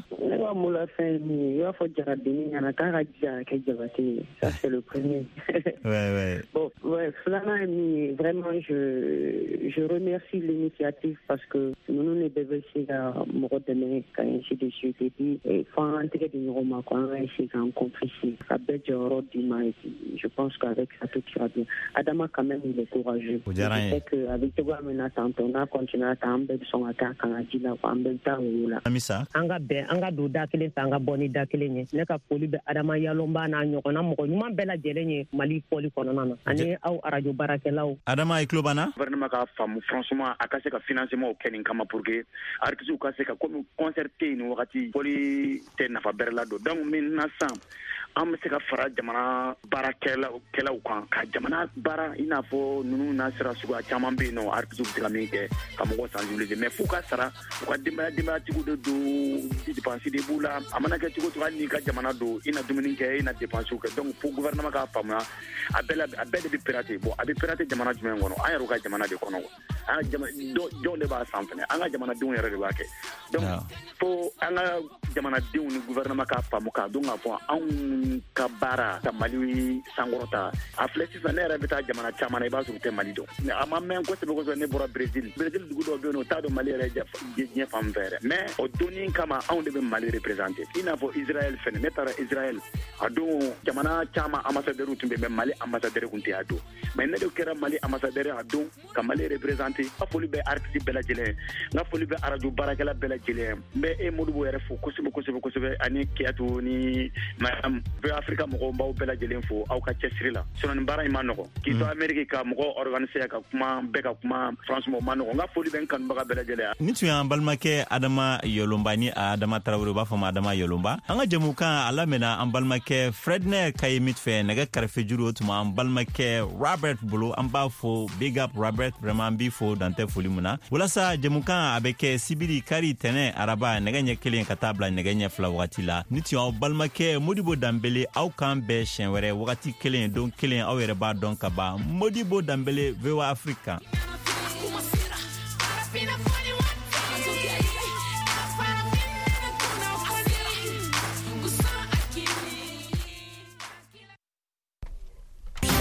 Moi, moi, la fin, il va falloir dire à Denis, il y en a qu'à dire à quel diabaté. Ça, c'est le premier. Ouais, ouais. Bon, ouais, Flana, vraiment, je, je remercie l'initiative parce que nous, nous, les bébés, c'est à Morodene, quand ainsi de suite, et puis, il faut entrer dans le Roma, quand on a essayé de rencontrer ici. Ça bête, je pense qu'avec ça, tout ira bien. Adama, quand même, il est courageux. Je sais qu'avec toi, maintenant, on a continué à attendre son attaque quand on a dit là, en même temps, là. Amisa. Anga be anga do da kelen sanga boni da kelen ye ne ka foli be Adama Yalomba na ɲɔgɔnna mɔgɔ ɲuman bɛɛ lajɛlen ye Mali foli kɔnɔna na ani aw radio baarakɛlaw. Adama ikulo bana gouvernement ka famu franchement a ka se ka financement kɛ nin kama pour que artistes ka se ka comme concerter ni wagati foli tɛ nafa bɛrɛ la don donc maintenant san an bɛ se ka fara jamana baarakɛlaw kɛlaw kan ka jamana baara i n'a fɔ ninnu n'a sera suguya caman bɛ yen nɔ artistes bɛ se ka min kɛ ka mɔgɔ sensibiliser mais f'u ka sara u ka denbaya denbayatigiw de don dépense de b'u la a mana kɛ cogo cogo hali n'i ka jamana don i na dumuni kɛ i na dépense kɛ donc fo gouvernement k'a faamuya a bɛɛ la a bɛɛ de bɛ pirater bon a bɛ pirater jamana jumɛn kɔnɔ an yɛrɛ ka jamana de kɔnɔ an ka jɔnw de b'a san fɛnɛ an ka jamanadenw yɛrɛ de b'a kɛ donc fo an ka jamanadenw ni gouvernement k'a faamu k'a dɔn k'a fɔ anw ka baara ka Mali sankɔrɔta a filɛ sisan ne yɛrɛ bɛ taa jamana caman na i b'a sɔrɔ u tɛ Mali dɔn a ma mɛn kosɛbɛ kosɛbɛ ne bɔra Brésil Brésil dugu dɔw bɛ yen nɔ u t'a dɔn Mali yɛrɛ diɲɛ fan fɛ yɛrɛ mais o donni kama anw de bɛ Mali représenter i n'a fɔ Israël fɛnɛ ne taara Israël a don jamana caman ambassadeurs tun bɛ mais Mali ambassadeur tun tɛ a don mais ne de kɛra Mali ambassadeur a don ka Mali représenter n ka foli bɛ artiste bɛɛ lajɛlen n ka foli bɛ radio baarakɛla bɛɛ lajɛlen n bɛ e Modibo yɛrɛ fo kosɛbɛ kosɛbɛ kosɛbɛ ani Kiyatu ni madame Afrika mɔgɔw b'aw bɛɛ lajɛlen fo aw ka cɛsiri la sinon nin baara in ma nɔgɔ k'i to Amérique ka mɔgɔ organiser ka kuma bɛɛ ka kuma franchement o ma nɔgɔ n ka foli bɛ n kanubaga bɛɛ lajɛlen ni tun y'an balimakɛ Adama Yolomba ni Adama Tarawele u b'a fɔ ma Adama Yolomba an ka jamukan a lamɛnna an balimakɛ Fredner Kayemit fɛ nɛgɛ kɛrɛfɛ juru o tuma an balimakɛ Robert bolo an b'a fɔ big up Robert vraiment an b'i fo dan tɛ foli mun na walasa jamukan a bɛ kɛ sibiri kari tɛnɛ araba nɛgɛ ɲɛ kelen ka taa bila nɛgɛ ɲɛ fila wagati la ni tun y'aw balimakɛ Modibo Danbele aw kan bɛɛ siɲɛ wɛrɛ wagati kelen don kelen aw yɛrɛ b'a dɔn ka ban Modibo Danbele V O A Afrique kan